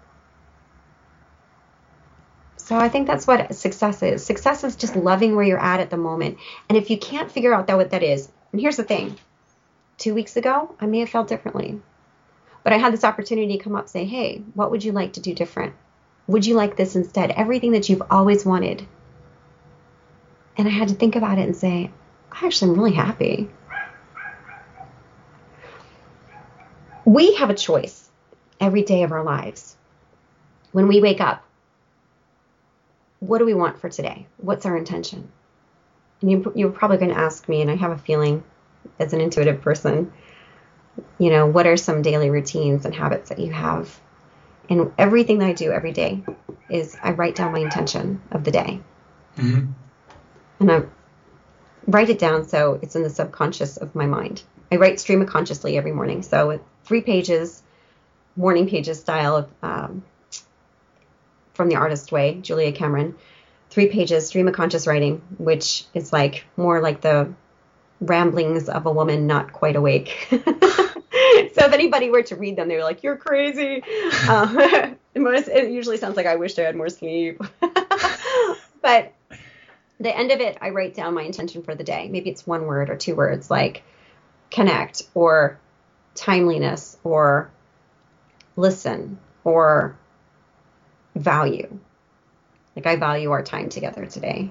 So I think that's what success is. Success is just loving where you're at the moment. And if you can't figure out what that is, and here's the thing. 2 weeks ago, I may have felt differently. But I had this opportunity to come up and say, hey, what would you like to do different? Would you like this instead? Everything that you've always wanted. And I had to think about it and say, I actually am really happy. We have a choice every day of our lives. When we wake up, what do we want for today? What's our intention? And you're probably going to ask me, and I have a feeling as an intuitive person, what are some daily routines and habits that you have? And everything that I do every day is I write down my intention of the day. Mm-hmm. And I write it down so it's in the subconscious of my mind. I write stream of consciously every morning. So with 3 pages, morning pages style of, from The Artist Way, Julia Cameron, 3 pages, stream of conscious writing, which is more like the ramblings of a woman not quite awake. So if anybody were to read them, they were like, you're crazy. It usually sounds like I wished I had more sleep. But the end of it, I write down my intention for the day. Maybe it's 1 word or 2 words, like connect or timeliness or listen or value. Like I value our time together today.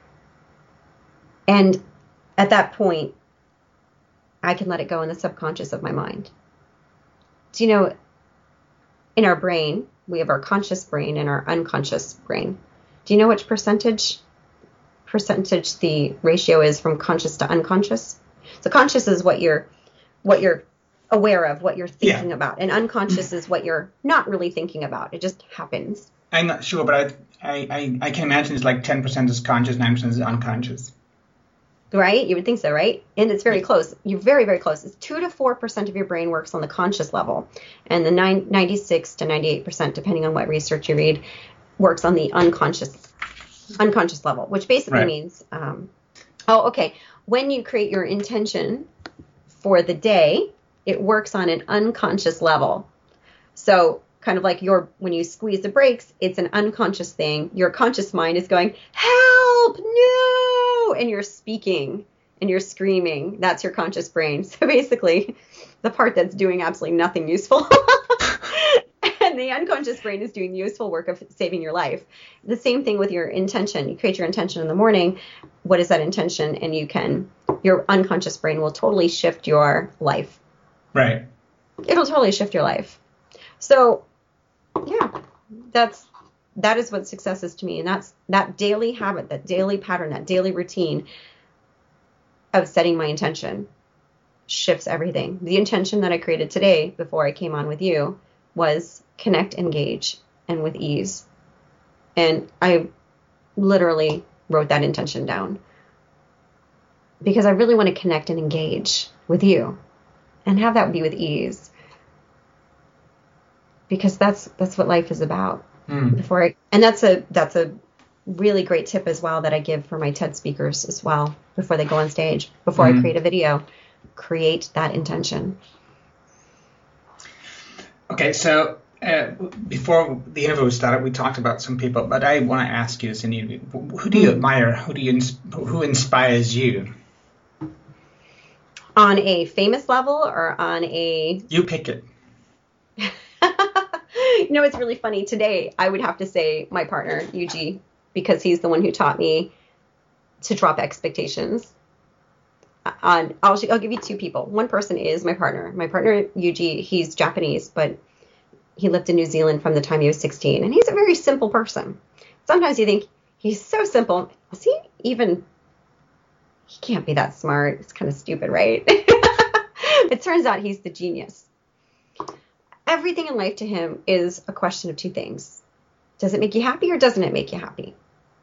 And at that point, I can let it go in the subconscious of my mind. Do you know, in our brain, we have our conscious brain and our unconscious brain. Do you know which percentage the ratio is from conscious to unconscious? So conscious is what you're aware of, what you're thinking about. And unconscious is what you're not really thinking about. It just happens. I'm not sure, but I can imagine it's like 10% is conscious, 9% is unconscious. Right? You would think so, right? And it's very close. You're very, very close. It's 2 to 4% of your brain works on the conscious level. And the 96 to 98%, depending on what research you read, works on the unconscious level, which basically means, when you create your intention for the day, it works on an unconscious level. So kind of like when you squeeze the brakes, it's an unconscious thing. Your conscious mind is going, help, no, and you're speaking and you're screaming. That's your conscious brain. So basically, the part that's doing absolutely nothing useful. And the unconscious brain is doing the useful work of saving your life. The same thing with your intention. You create your intention in the morning. What is that intention? And your unconscious brain will totally shift your life. Right. It'll totally shift your life. So, yeah, that is what success is to me. And that's that daily habit, that daily pattern, that daily routine of setting my intention shifts everything. The intention that I created today before I came on with you was connect, engage, and with ease. And I literally wrote that intention down because I really want to connect and engage with you and have that be with ease. Because that's what life is about. And that's a really great tip as well that I give for my TED speakers as well before they go on stage. Before I create a video, create that intention. Okay, so before the interview started, we talked about some people, but I want to ask you, Cindy, who do you admire? Who inspires you? On a famous level or on a... You pick it. It's really funny. Today, I would have to say my partner, Yuji, because he's the one who taught me to drop expectations. I'll give you two people. One person is my partner. My partner, Yuji, he's Japanese, but he lived in New Zealand from the time he was 16. And he's a very simple person. Sometimes you think, he's so simple. Is he even... He can't be that smart. It's kind of stupid, right? It turns out he's the genius. Everything in life to him is a question of two things. Does it make you happy or doesn't it make you happy?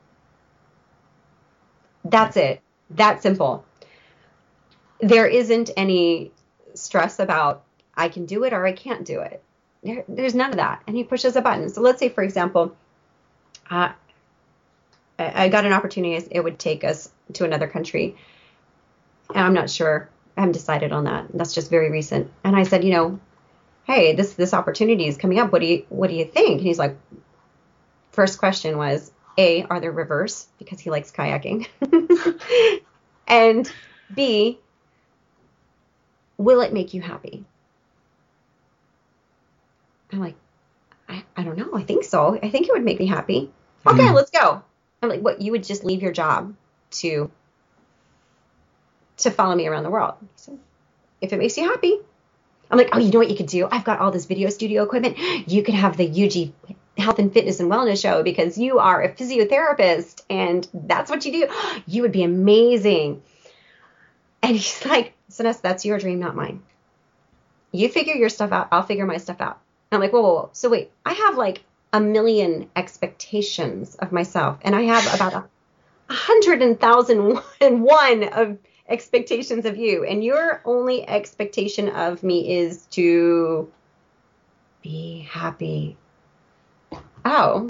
That's it. That simple. There isn't any stress about I can do it or I can't do it. There's none of that. And he pushes a button. So let's say, for example, I got an opportunity. It would take us to another country. And I'm not sure. I haven't decided on that. That's just very recent. And I said, hey, this opportunity is coming up. What do you think? And he's like, first question was, A, are there rivers? Because he likes kayaking. And B, will it make you happy? I'm like, I don't know. I think so. I think it would make me happy. Okay, let's go. I'm like, what? You would just leave your job to follow me around the world? He said, if it makes you happy. I'm like, oh, you know what you could do? I've got all this video studio equipment. You could have the Yuji Health and Fitness and Wellness Show because you are a physiotherapist and that's what you do. You would be amazing. And he's like, Vanessa, that's your dream, not mine. You figure your stuff out. I'll figure my stuff out. And I'm like, whoa. So wait, I have like a million expectations of myself. And I have about 100,001 of expectations of you. And your only expectation of me is to be happy. Oh.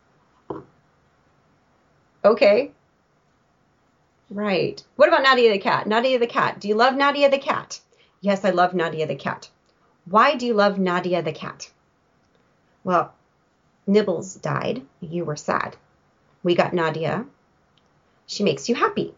Okay. Right. What about Nadia the cat? Nadia the cat. Do you love Nadia the cat? Yes, I love Nadia the cat. Why do you love Nadia the cat? Well, Nibbles died. You were sad. We got Nadia. She makes you happy.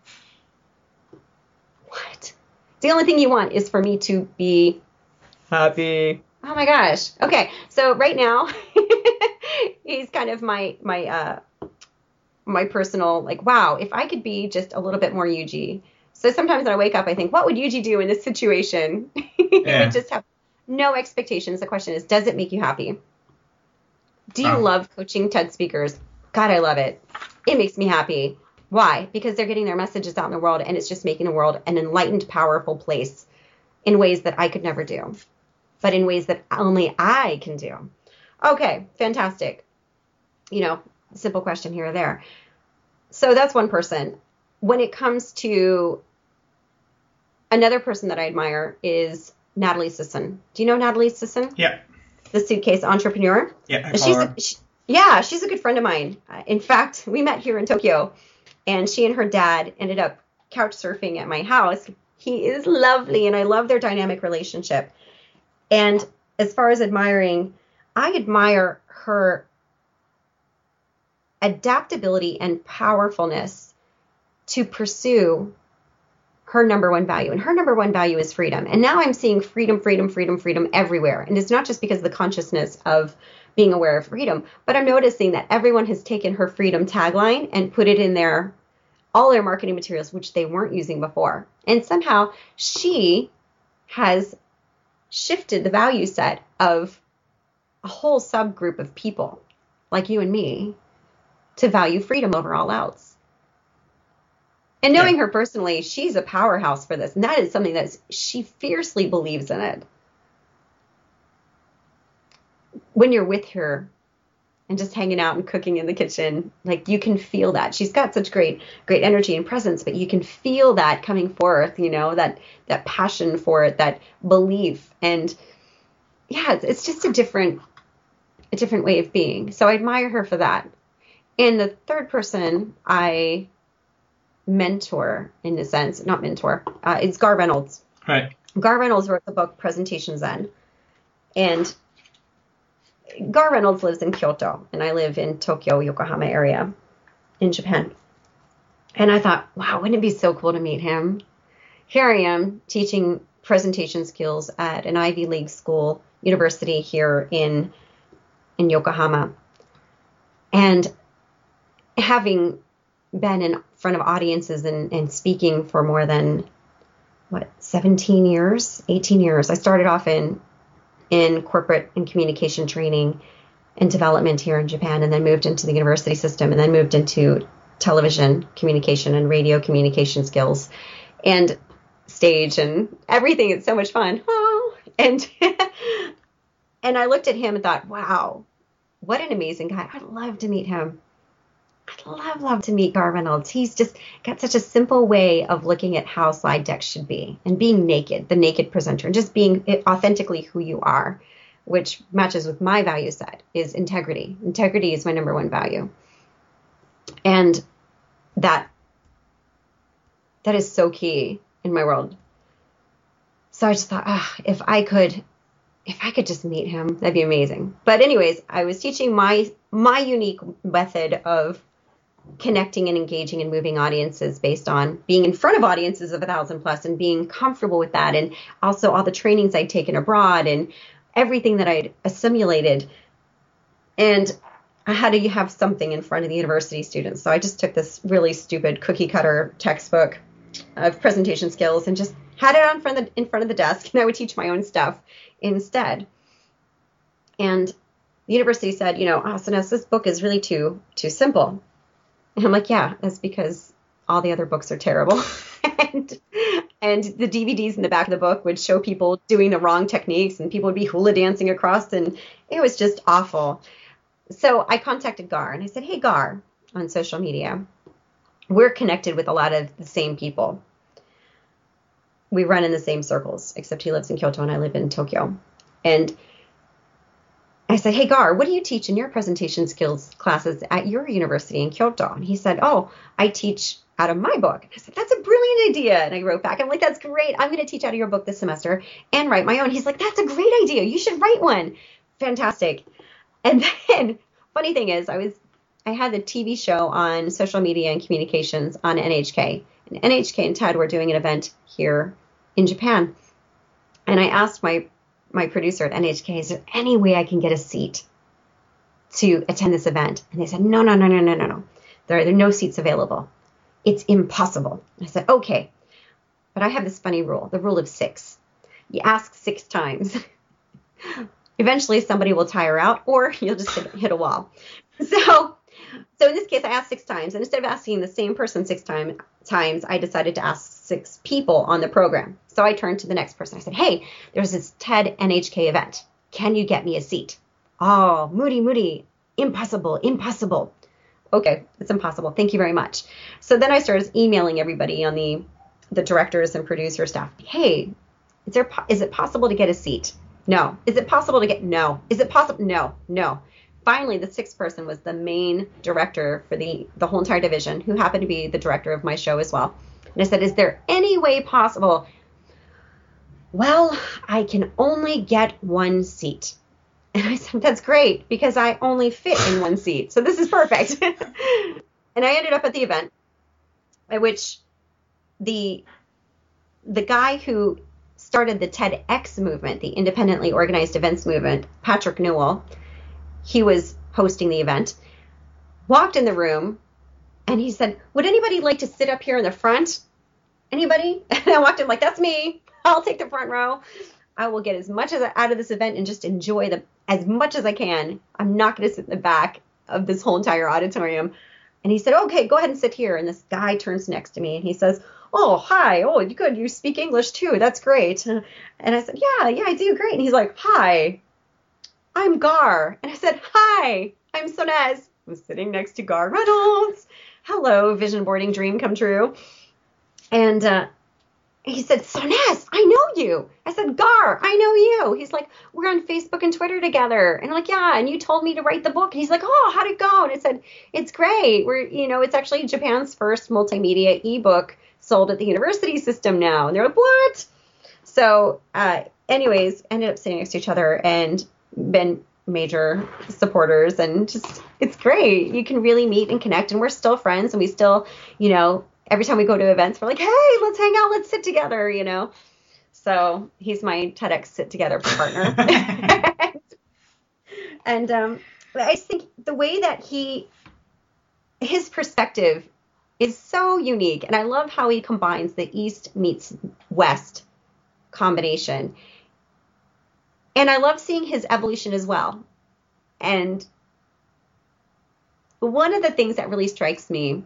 What? The only thing you want is for me to be happy. Oh my gosh. Okay. So right now, he's kind of my personal, like, wow, if I could be just a little bit more Yuji. So sometimes when I wake up, I think, what would Yuji do in this situation? He would just have no expectations. The question is, does it make you happy? Do you love coaching TED speakers? God, I love it. It makes me happy. Why? Because they're getting their messages out in the world, and it's just making the world an enlightened, powerful place in ways that I could never do, but in ways that only I can do. Okay, fantastic. Simple question here or there. So that's one person. When it comes to another person that I admire is Natalie Sisson. Do you know Natalie Sisson? Yeah. The suitcase entrepreneur? Yeah, she's a good friend of mine. In fact, we met here in Tokyo, and she and her dad ended up couch surfing at my house. He is lovely, and I love their dynamic relationship. And as far as admiring, I admire her adaptability and powerfulness to pursue her number one value. And her number one value is freedom. And now I'm seeing freedom everywhere. And it's not just because of the consciousness of being aware of freedom, but I'm noticing that everyone has taken her freedom tagline and put it in all their marketing materials, which they weren't using before. And somehow she has shifted the value set of a whole subgroup of people like you and me to value freedom over all else. And knowing her personally, she's a powerhouse for this. And that is something that she fiercely believes in it. When you're with her and just hanging out and cooking in the kitchen, like you can feel that. She's got such great energy and presence, but you can feel that coming forth, that passion for it, that belief. And yeah, it's just a different way of being. So I admire her for that. And the third person I mentor, in a sense, not mentor, it's Gar Reynolds. Right. Gar Reynolds wrote the book Presentation Zen. And Gar Reynolds lives in Kyoto, and I live in Tokyo, Yokohama area in Japan. And I thought, wow, wouldn't it be so cool to meet him? Here I am teaching presentation skills at an Ivy League school, university here in in Yokohama. And having been in front of audiences and speaking for more than, 17 years, 18 years. I started off in corporate and communication training and development here in Japan, and then moved into the university system, and then moved into television communication and radio communication skills and stage and everything. It's so much fun. Oh. And and I looked at him and thought, wow, what an amazing guy. I'd love to meet him. I'd love to meet Gar Reynolds. He's just got such a simple way of looking at how slide decks should be, and being naked, the naked presenter, and just being authentically who you are, which matches with my value set, is integrity. Integrity is my number one value. And that is so key in my world. So I just thought, if I could just meet him, that'd be amazing. But anyways, I was teaching my unique method of connecting and engaging and moving audiences based on being in front of audiences of 1,000 plus and being comfortable with that. And also all the trainings I'd taken abroad and everything that I'd assimilated. And I had to have something in front of the university students. So I just took this really stupid cookie cutter textbook of presentation skills and just had it in front of the desk, and I would teach my own stuff instead. And the university said, Ness, this book is really too simple. And I'm like, yeah, that's because all the other books are terrible. and the DVDs in the back of the book would show people doing the wrong techniques, and people would be hula dancing across, and it was just awful. So I contacted Gar, and I said, hey, Gar, on social media, we're connected with a lot of the same people. We run in the same circles, except he lives in Kyoto and I live in Tokyo. And I said, hey, Gar, what do you teach in your presentation skills classes at your university in Kyoto? And he said, oh, I teach out of my book. And I said, that's a brilliant idea. And I wrote back, I'm like, that's great. I'm going to teach out of your book this semester and write my own. He's like, that's a great idea. You should write one. Fantastic. And then funny thing is, I had the TV show on social media and communications on NHK. And NHK and TED were doing an event here in Japan. And I asked my producer at NHK, is there any way I can get a seat to attend this event? And they said, no. There are no seats available. It's impossible. I said, okay. But I have this funny rule, the rule of 6. You ask 6 times. Eventually somebody will tire out, or you'll just hit a wall. So in this case, I asked 6 times. And instead of asking the same person 6 times, I decided to ask 6 people on the program. So I turned to the next person. I said, hey, there's this TED NHK event. Can you get me a seat? Oh, moody. Impossible. Okay, it's impossible. Thank you very much. So then I started emailing everybody on the directors and producer staff. Hey, is it possible to get a seat? No. Is it possible to get? No. Is it possible? No. Finally, the 6th person was the main director for the whole entire division, who happened to be the director of my show as well. And I said, is there any way possible? Well, I can only get 1 seat. And I said, that's great, because I only fit in 1 seat. So this is perfect. And I ended up at the event at which the guy who started the TEDx movement, the independently organized events movement, Patrick Newell, he was hosting the event, walked in the room, and he said, would anybody like to sit up here in the front? Anybody? And I walked in like, that's me. I'll take the front row. I will get as much out of this event and just enjoy as much as I can. I'm not going to sit in the back of this whole entire auditorium. And he said, okay, go ahead and sit here. And this guy turns next to me and he says, oh, hi. Oh, good. You speak English too. That's great. And I said, yeah, I do. Great. And he's like, hi, I'm Gar. And I said, hi, I'm Sonez. I'm sitting next to Gar Reynolds. Hello, vision boarding dream come true. And he said, Sonez, I know you. I said, Gar, I know you. He's like, we're on Facebook and Twitter together. And I'm like, yeah, and you told me to write the book. And he's like, oh, how'd it go? And I said, it's great. It's actually Japan's first multimedia ebook sold at the university system now. And they're like, what? So anyways, ended up sitting next to each other and been major supporters. And just, it's great. You can really meet and connect. And we're still friends. And we still, every time we go to events, we're like, hey, let's hang out. Let's sit together, So he's my TEDx sit together partner. And I think the way that his perspective is so unique. And I love how he combines the East meets West combination. And I love seeing his evolution as well. And one of the things that really strikes me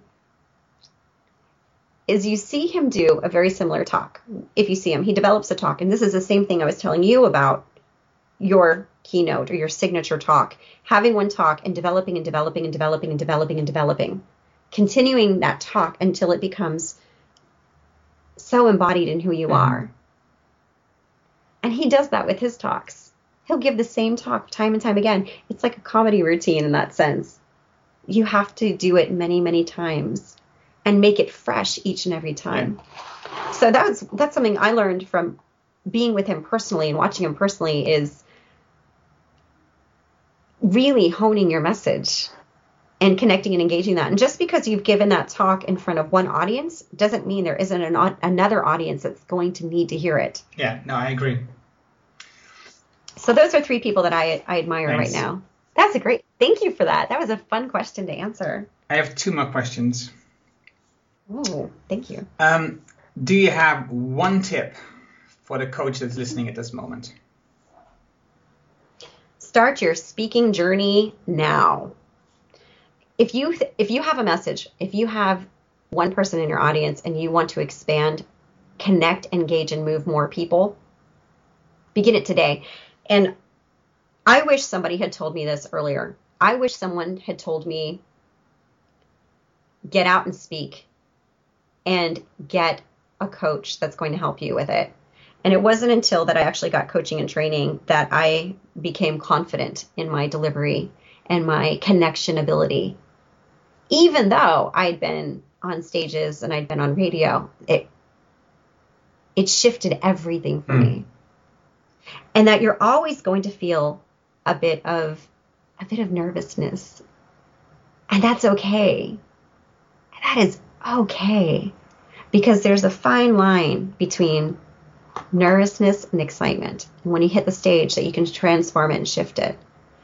is you see him do a very similar talk. If you see him, he develops a talk. And this is the same thing I was telling you about your keynote or your signature talk. Having one talk and developing and developing and developing and developing and developing. Continuing that talk until it becomes so embodied in who you are. And he does that with his talks. He'll give the same talk time and time again. It's like a comedy routine in that sense. You have to do it many, many times and make it fresh each and every time. Yeah. So that's something I learned from being with him personally and watching him personally, is really honing your message and connecting and engaging that. And just because you've given that talk in front of one audience doesn't mean there isn't another audience that's going to need to hear it. Yeah, no, I agree. So those are 3 people that I admire right now. That's a great, thank you for that. That was a fun question to answer. I have 2 more questions. Oh, thank you. Do you have one tip for the coach that's listening at this moment? Start your speaking journey now. If you have a message, if you have one person in your audience and you want to expand, connect, engage, and move more people, begin it today. And I wish somebody had told me this earlier. I wish someone had told me, get out and speak and get a coach that's going to help you with it. And it wasn't until that I actually got coaching and training that I became confident in my delivery and my connection ability. Even though I'd been on stages and I'd been on radio, it shifted everything for me. And that you're always going to feel a bit of nervousness. And that's okay. That is okay. Because there's a fine line between nervousness and excitement. And when you hit the stage, that you can transform it and shift it.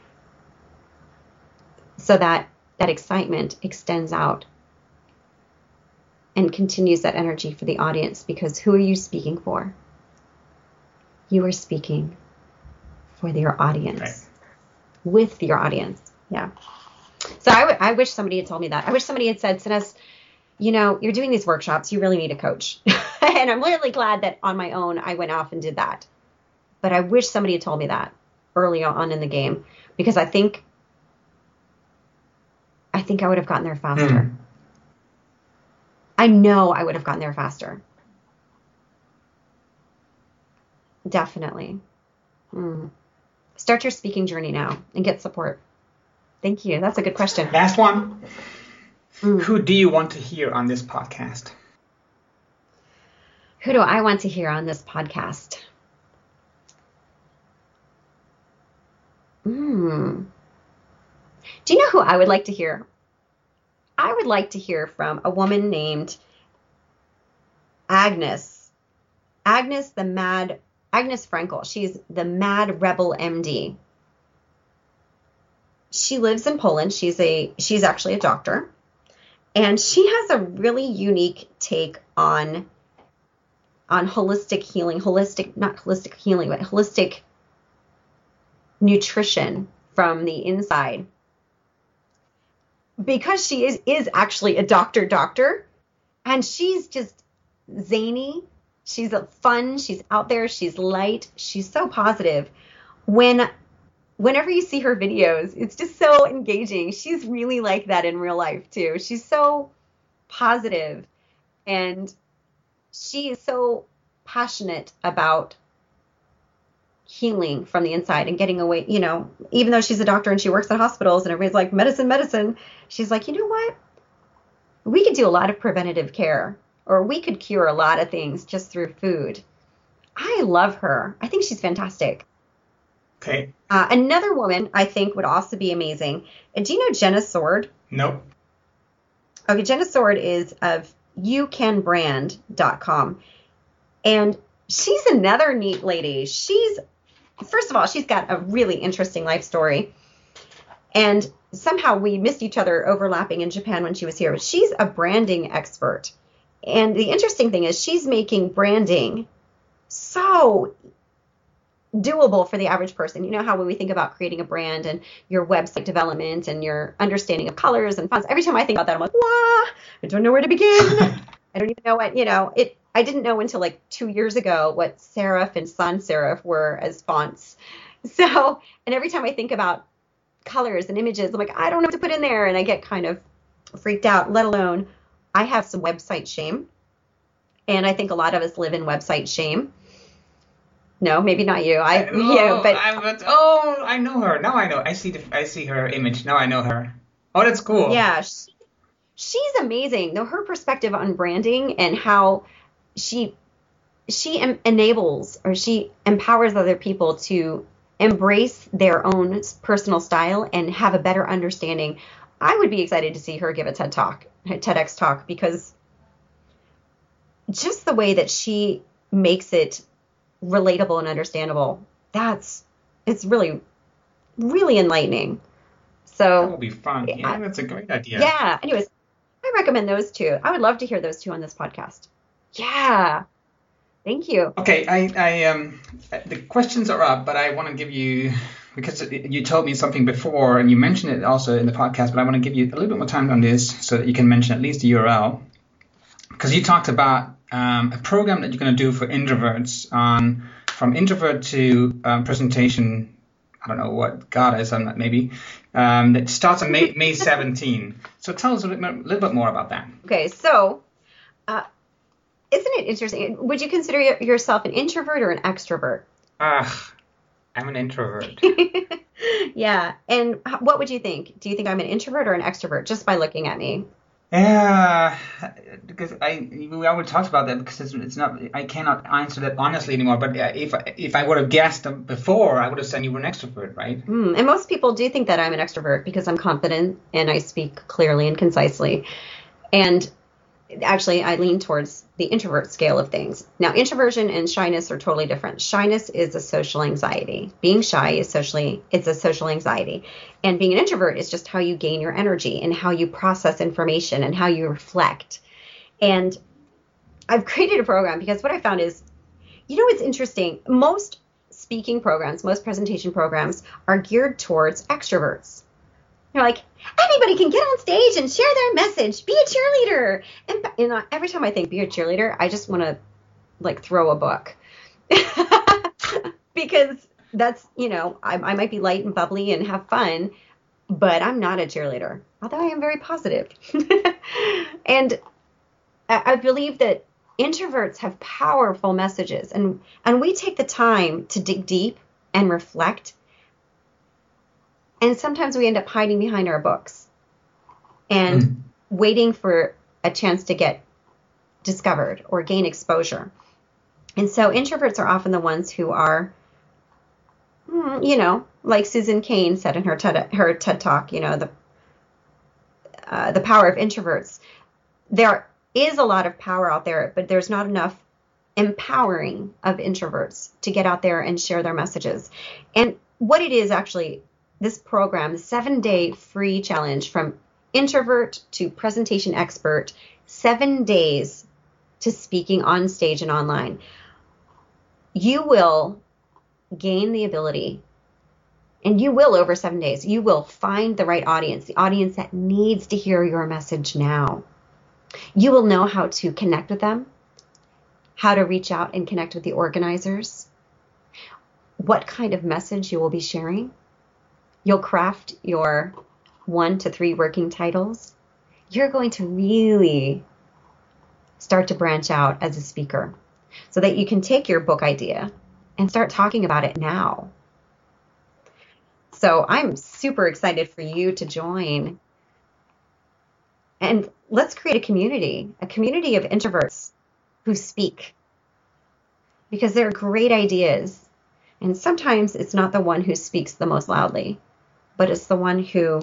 So that excitement extends out and continues that energy for the audience. Because who are you speaking for? You are speaking for your audience. Right. With your audience. Yeah. So I wish somebody had told me that. I wish somebody had said, Sines, you're doing these workshops. You really need a coach. And I'm really glad that on my own, I went off and did that. But I wish somebody had told me that early on in the game, because I think I would have gotten there faster. I know I would have gotten there faster. Definitely. Start your speaking journey now and get support. Thank you. That's a good question. Last one. Who do you want to hear on this podcast? Who do I want to hear on this podcast? Do you know who I would like to hear? I would like to hear from a woman named Agnes. Agnes Frankel. She's the Mad Rebel MD. She lives in Poland. She's actually a doctor. And she has a really unique take on holistic healing, holistic nutrition from the inside. Because she is actually a doctor, and she's just zany. She's fun. She's out there. She's light. She's so positive. Whenever you see her videos, it's just so engaging. She's really like that in real life too. She's so positive, and she is so passionate about healing from the inside and getting away, even though she's a doctor and she works in hospitals and everybody's like, medicine, she's like, you know what? We could do a lot of preventative care, or we could cure a lot of things just through food. I love her. I think she's fantastic. Okay. Another woman I think would also be amazing. Do you know Jenna Sword? Nope. Okay, Jenna Sword is of youcanbrand.com. And she's another neat lady. First of all, she's got a really interesting life story. And somehow we missed each other overlapping in Japan when she was here. But she's a branding expert. And the interesting thing is she's making branding so doable for the average person. You know how when we think about creating a brand and your website development and your understanding of colors and fonts, every time I think about that, I'm like, wow, I don't know where to begin. I don't even know what, I didn't know until like 2 years ago what serif and sans serif were as fonts. So, and every time I think about colors and images, I'm like, I don't know what to put in there. And I get kind of freaked out, let alone I have some website shame. And I think a lot of us live in website shame. No, maybe not you. I know her. Now I know. I see her image. Now I know her. Oh, that's cool. Yeah, she's amazing. Though her perspective on branding and how she enables or she empowers other people to embrace their own personal style and have a better understanding. I would be excited to see her give a TEDx talk, because just the way that she makes it relatable and understandable, it's really, really enlightening. So that will be fun. Yeah, that's a great idea. Yeah. Anyways, I recommend those two. I would love to hear those two on this podcast. Yeah. Thank you. Okay, I the questions are up, but I want to give you, because you told me something before and you mentioned it also in the podcast, but I want to give you a little bit more time on this so that you can mention at least the URL, because you talked about a program that you're going to do for introverts on from introvert to presentation. I don't know what God is, I'm not, maybe. That starts on May 17. So tell us a little bit more about that. Okay, so isn't it interesting? Would you consider yourself an introvert or an extrovert? I'm an introvert. Yeah, and what would you think? Do you think I'm an introvert or an extrovert just by looking at me? Yeah, because we already talked about that, because it's not, I cannot answer that honestly anymore. But if I would have guessed before, I would have said you were an extrovert, right? And most people do think that I'm an extrovert because I'm confident and I speak clearly and concisely. And actually, I lean towards the introvert scale of things. Now, introversion and shyness are totally different. Shyness is a social anxiety. Being shy is it's a social anxiety. And being an introvert is just how you gain your energy and how you process information and how you reflect. And I've created a program because what I found is, it's interesting. Most speaking programs, most presentation programs are geared towards extroverts. You're like, anybody can get on stage and share their message. Be a cheerleader. And every time I think be a cheerleader, I just want to throw a book. Because that's, I might be light and bubbly and have fun, but I'm not a cheerleader, although I am very positive. And I believe that introverts have powerful messages, and we take the time to dig deep and reflect. And sometimes we end up hiding behind our books and waiting for a chance to get discovered or gain exposure. And so introverts are often the ones who are, like Susan Cain said in her TED Talk, the power of introverts. There is a lot of power out there, but there's not enough empowering of introverts to get out there and share their messages. And what it is actually, this program, the 7-day free challenge from introvert to presentation expert, 7 days to speaking on stage and online. You will gain the ability, and you will, over 7 days, you will find the right audience, the audience that needs to hear your message now. You will know how to connect with them, how to reach out and connect with the organizers, what kind of message you will be sharing. You'll craft your 1 to 3 working titles. You're going to really start to branch out as a speaker so that you can take your book idea and start talking about it now. So I'm super excited for you to join. And let's create a community of introverts who speak, because they're great ideas. And sometimes it's not the one who speaks the most loudly, but it's the one who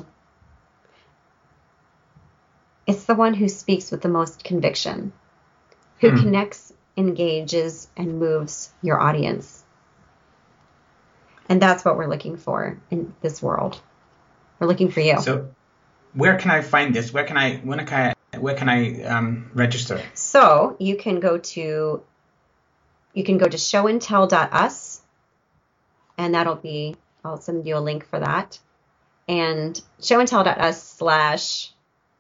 speaks with the most conviction, who connects, engages, and moves your audience. And that's what we're looking for in this world. We're looking for you. So where can I find this? Where can I register? So you can go to showandtell.us, and I'll send you a link for that. And showandtell.us/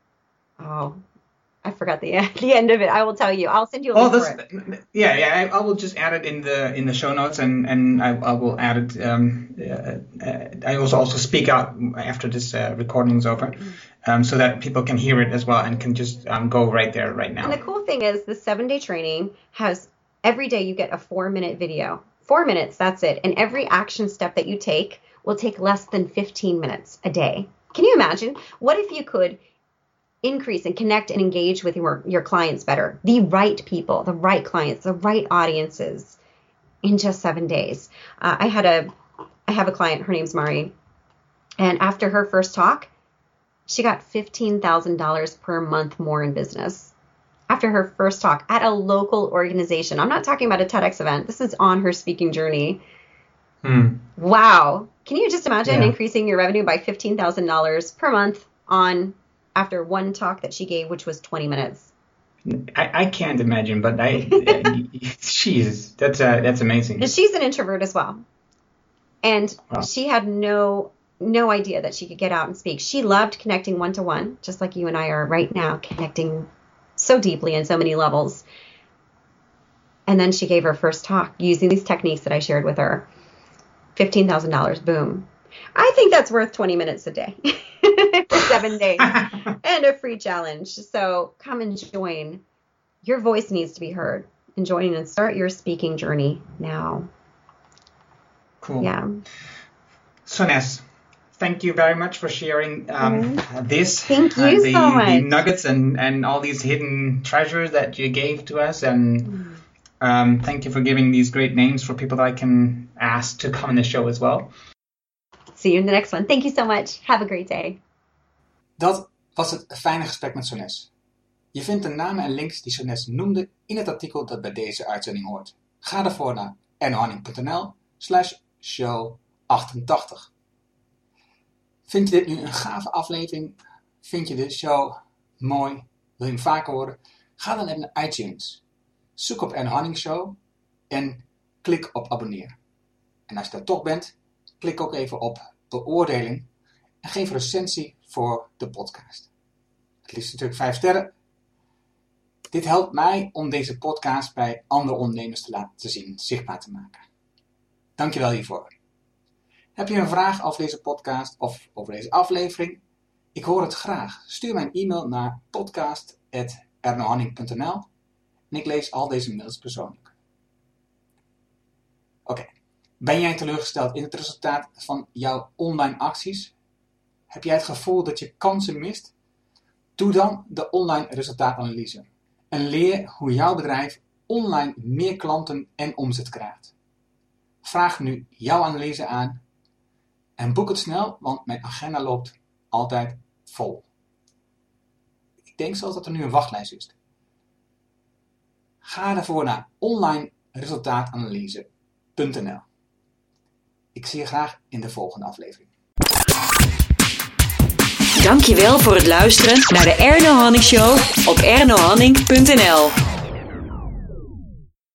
I forgot the end of it. I will tell you. I'll send you a link for it. Yeah. I will just add it in the show notes, and I will add it. I will also speak out after this recording is over, so that people can hear it as well and can just go right there right now. And the cool thing is the 7-day training has every day you get a 4-minute video. 4 minutes, that's it. And every action step that you take will take less than 15 minutes a day. Can you imagine? What if you could increase and connect and engage with your clients better? The right people, the right clients, the right audiences in just 7 days. I have a client, her name's Mari, and after her first talk, she got $15,000 per month more in business. After her first talk at a local organization. I'm not talking about a TEDx event. This is on her speaking journey. Wow. Can you just imagine increasing your revenue by $15,000 per month after one talk that she gave, which was 20 minutes? I can't imagine, but that's amazing. And she's an introvert as well. And she had no idea that she could get out and speak. She loved connecting one-to-one, just like you and I are right now, connecting so deeply in so many levels. And then she gave her first talk using these techniques that I shared with her. $15,000, boom. I think that's worth 20 minutes a day for 7 days and a free challenge. So come and join. Your voice needs to be heard. And join and start your speaking journey now. Cool. Yeah. So Ness, thank you very much for sharing this. Thank you so much. The nuggets and all these hidden treasures that you gave to us. And thank you for giving these great names for people that I can ask to come on the show as well. See you in the next one. Thank you so much. Have a great day. Dat was het fijne gesprek met Sonnes. Je vindt de namen en links die Sonnes noemde in het artikel dat bij deze uitzending hoort. Ga daarvoor naar ernohanning.nl/show88. Vind je dit nu een gave aflevering? Vind je de show mooi? Wil je hem vaker horen? Ga dan even naar iTunes. Zoek op Erno Hanning Show en klik op abonneer. En als je daar toch bent, klik ook even op beoordeling en geef een recensie voor de podcast. Het liefst natuurlijk 5 sterren. Dit helpt mij om deze podcast bij andere ondernemers te laten zien, zichtbaar te maken. Dankjewel hiervoor. Heb je een vraag over deze podcast of over deze aflevering? Ik hoor het graag. Stuur mij een e-mail naar podcast@ernohanning.nl en ik lees al deze mails persoonlijk. Oké. Ben jij teleurgesteld in het resultaat van jouw online acties? Heb jij het gevoel dat je kansen mist? Doe dan de online resultaatanalyse en leer hoe jouw bedrijf online meer klanten en omzet krijgt. Vraag nu jouw analyse aan en boek het snel, want mijn agenda loopt altijd vol. Ik denk zelfs dat er nu een wachtlijst is. Ga daarvoor naar onlineresultaatanalyse.nl. Ik zie je graag in de volgende aflevering. Dankjewel voor het luisteren naar de Erno Hanning Show op ernohanning.nl.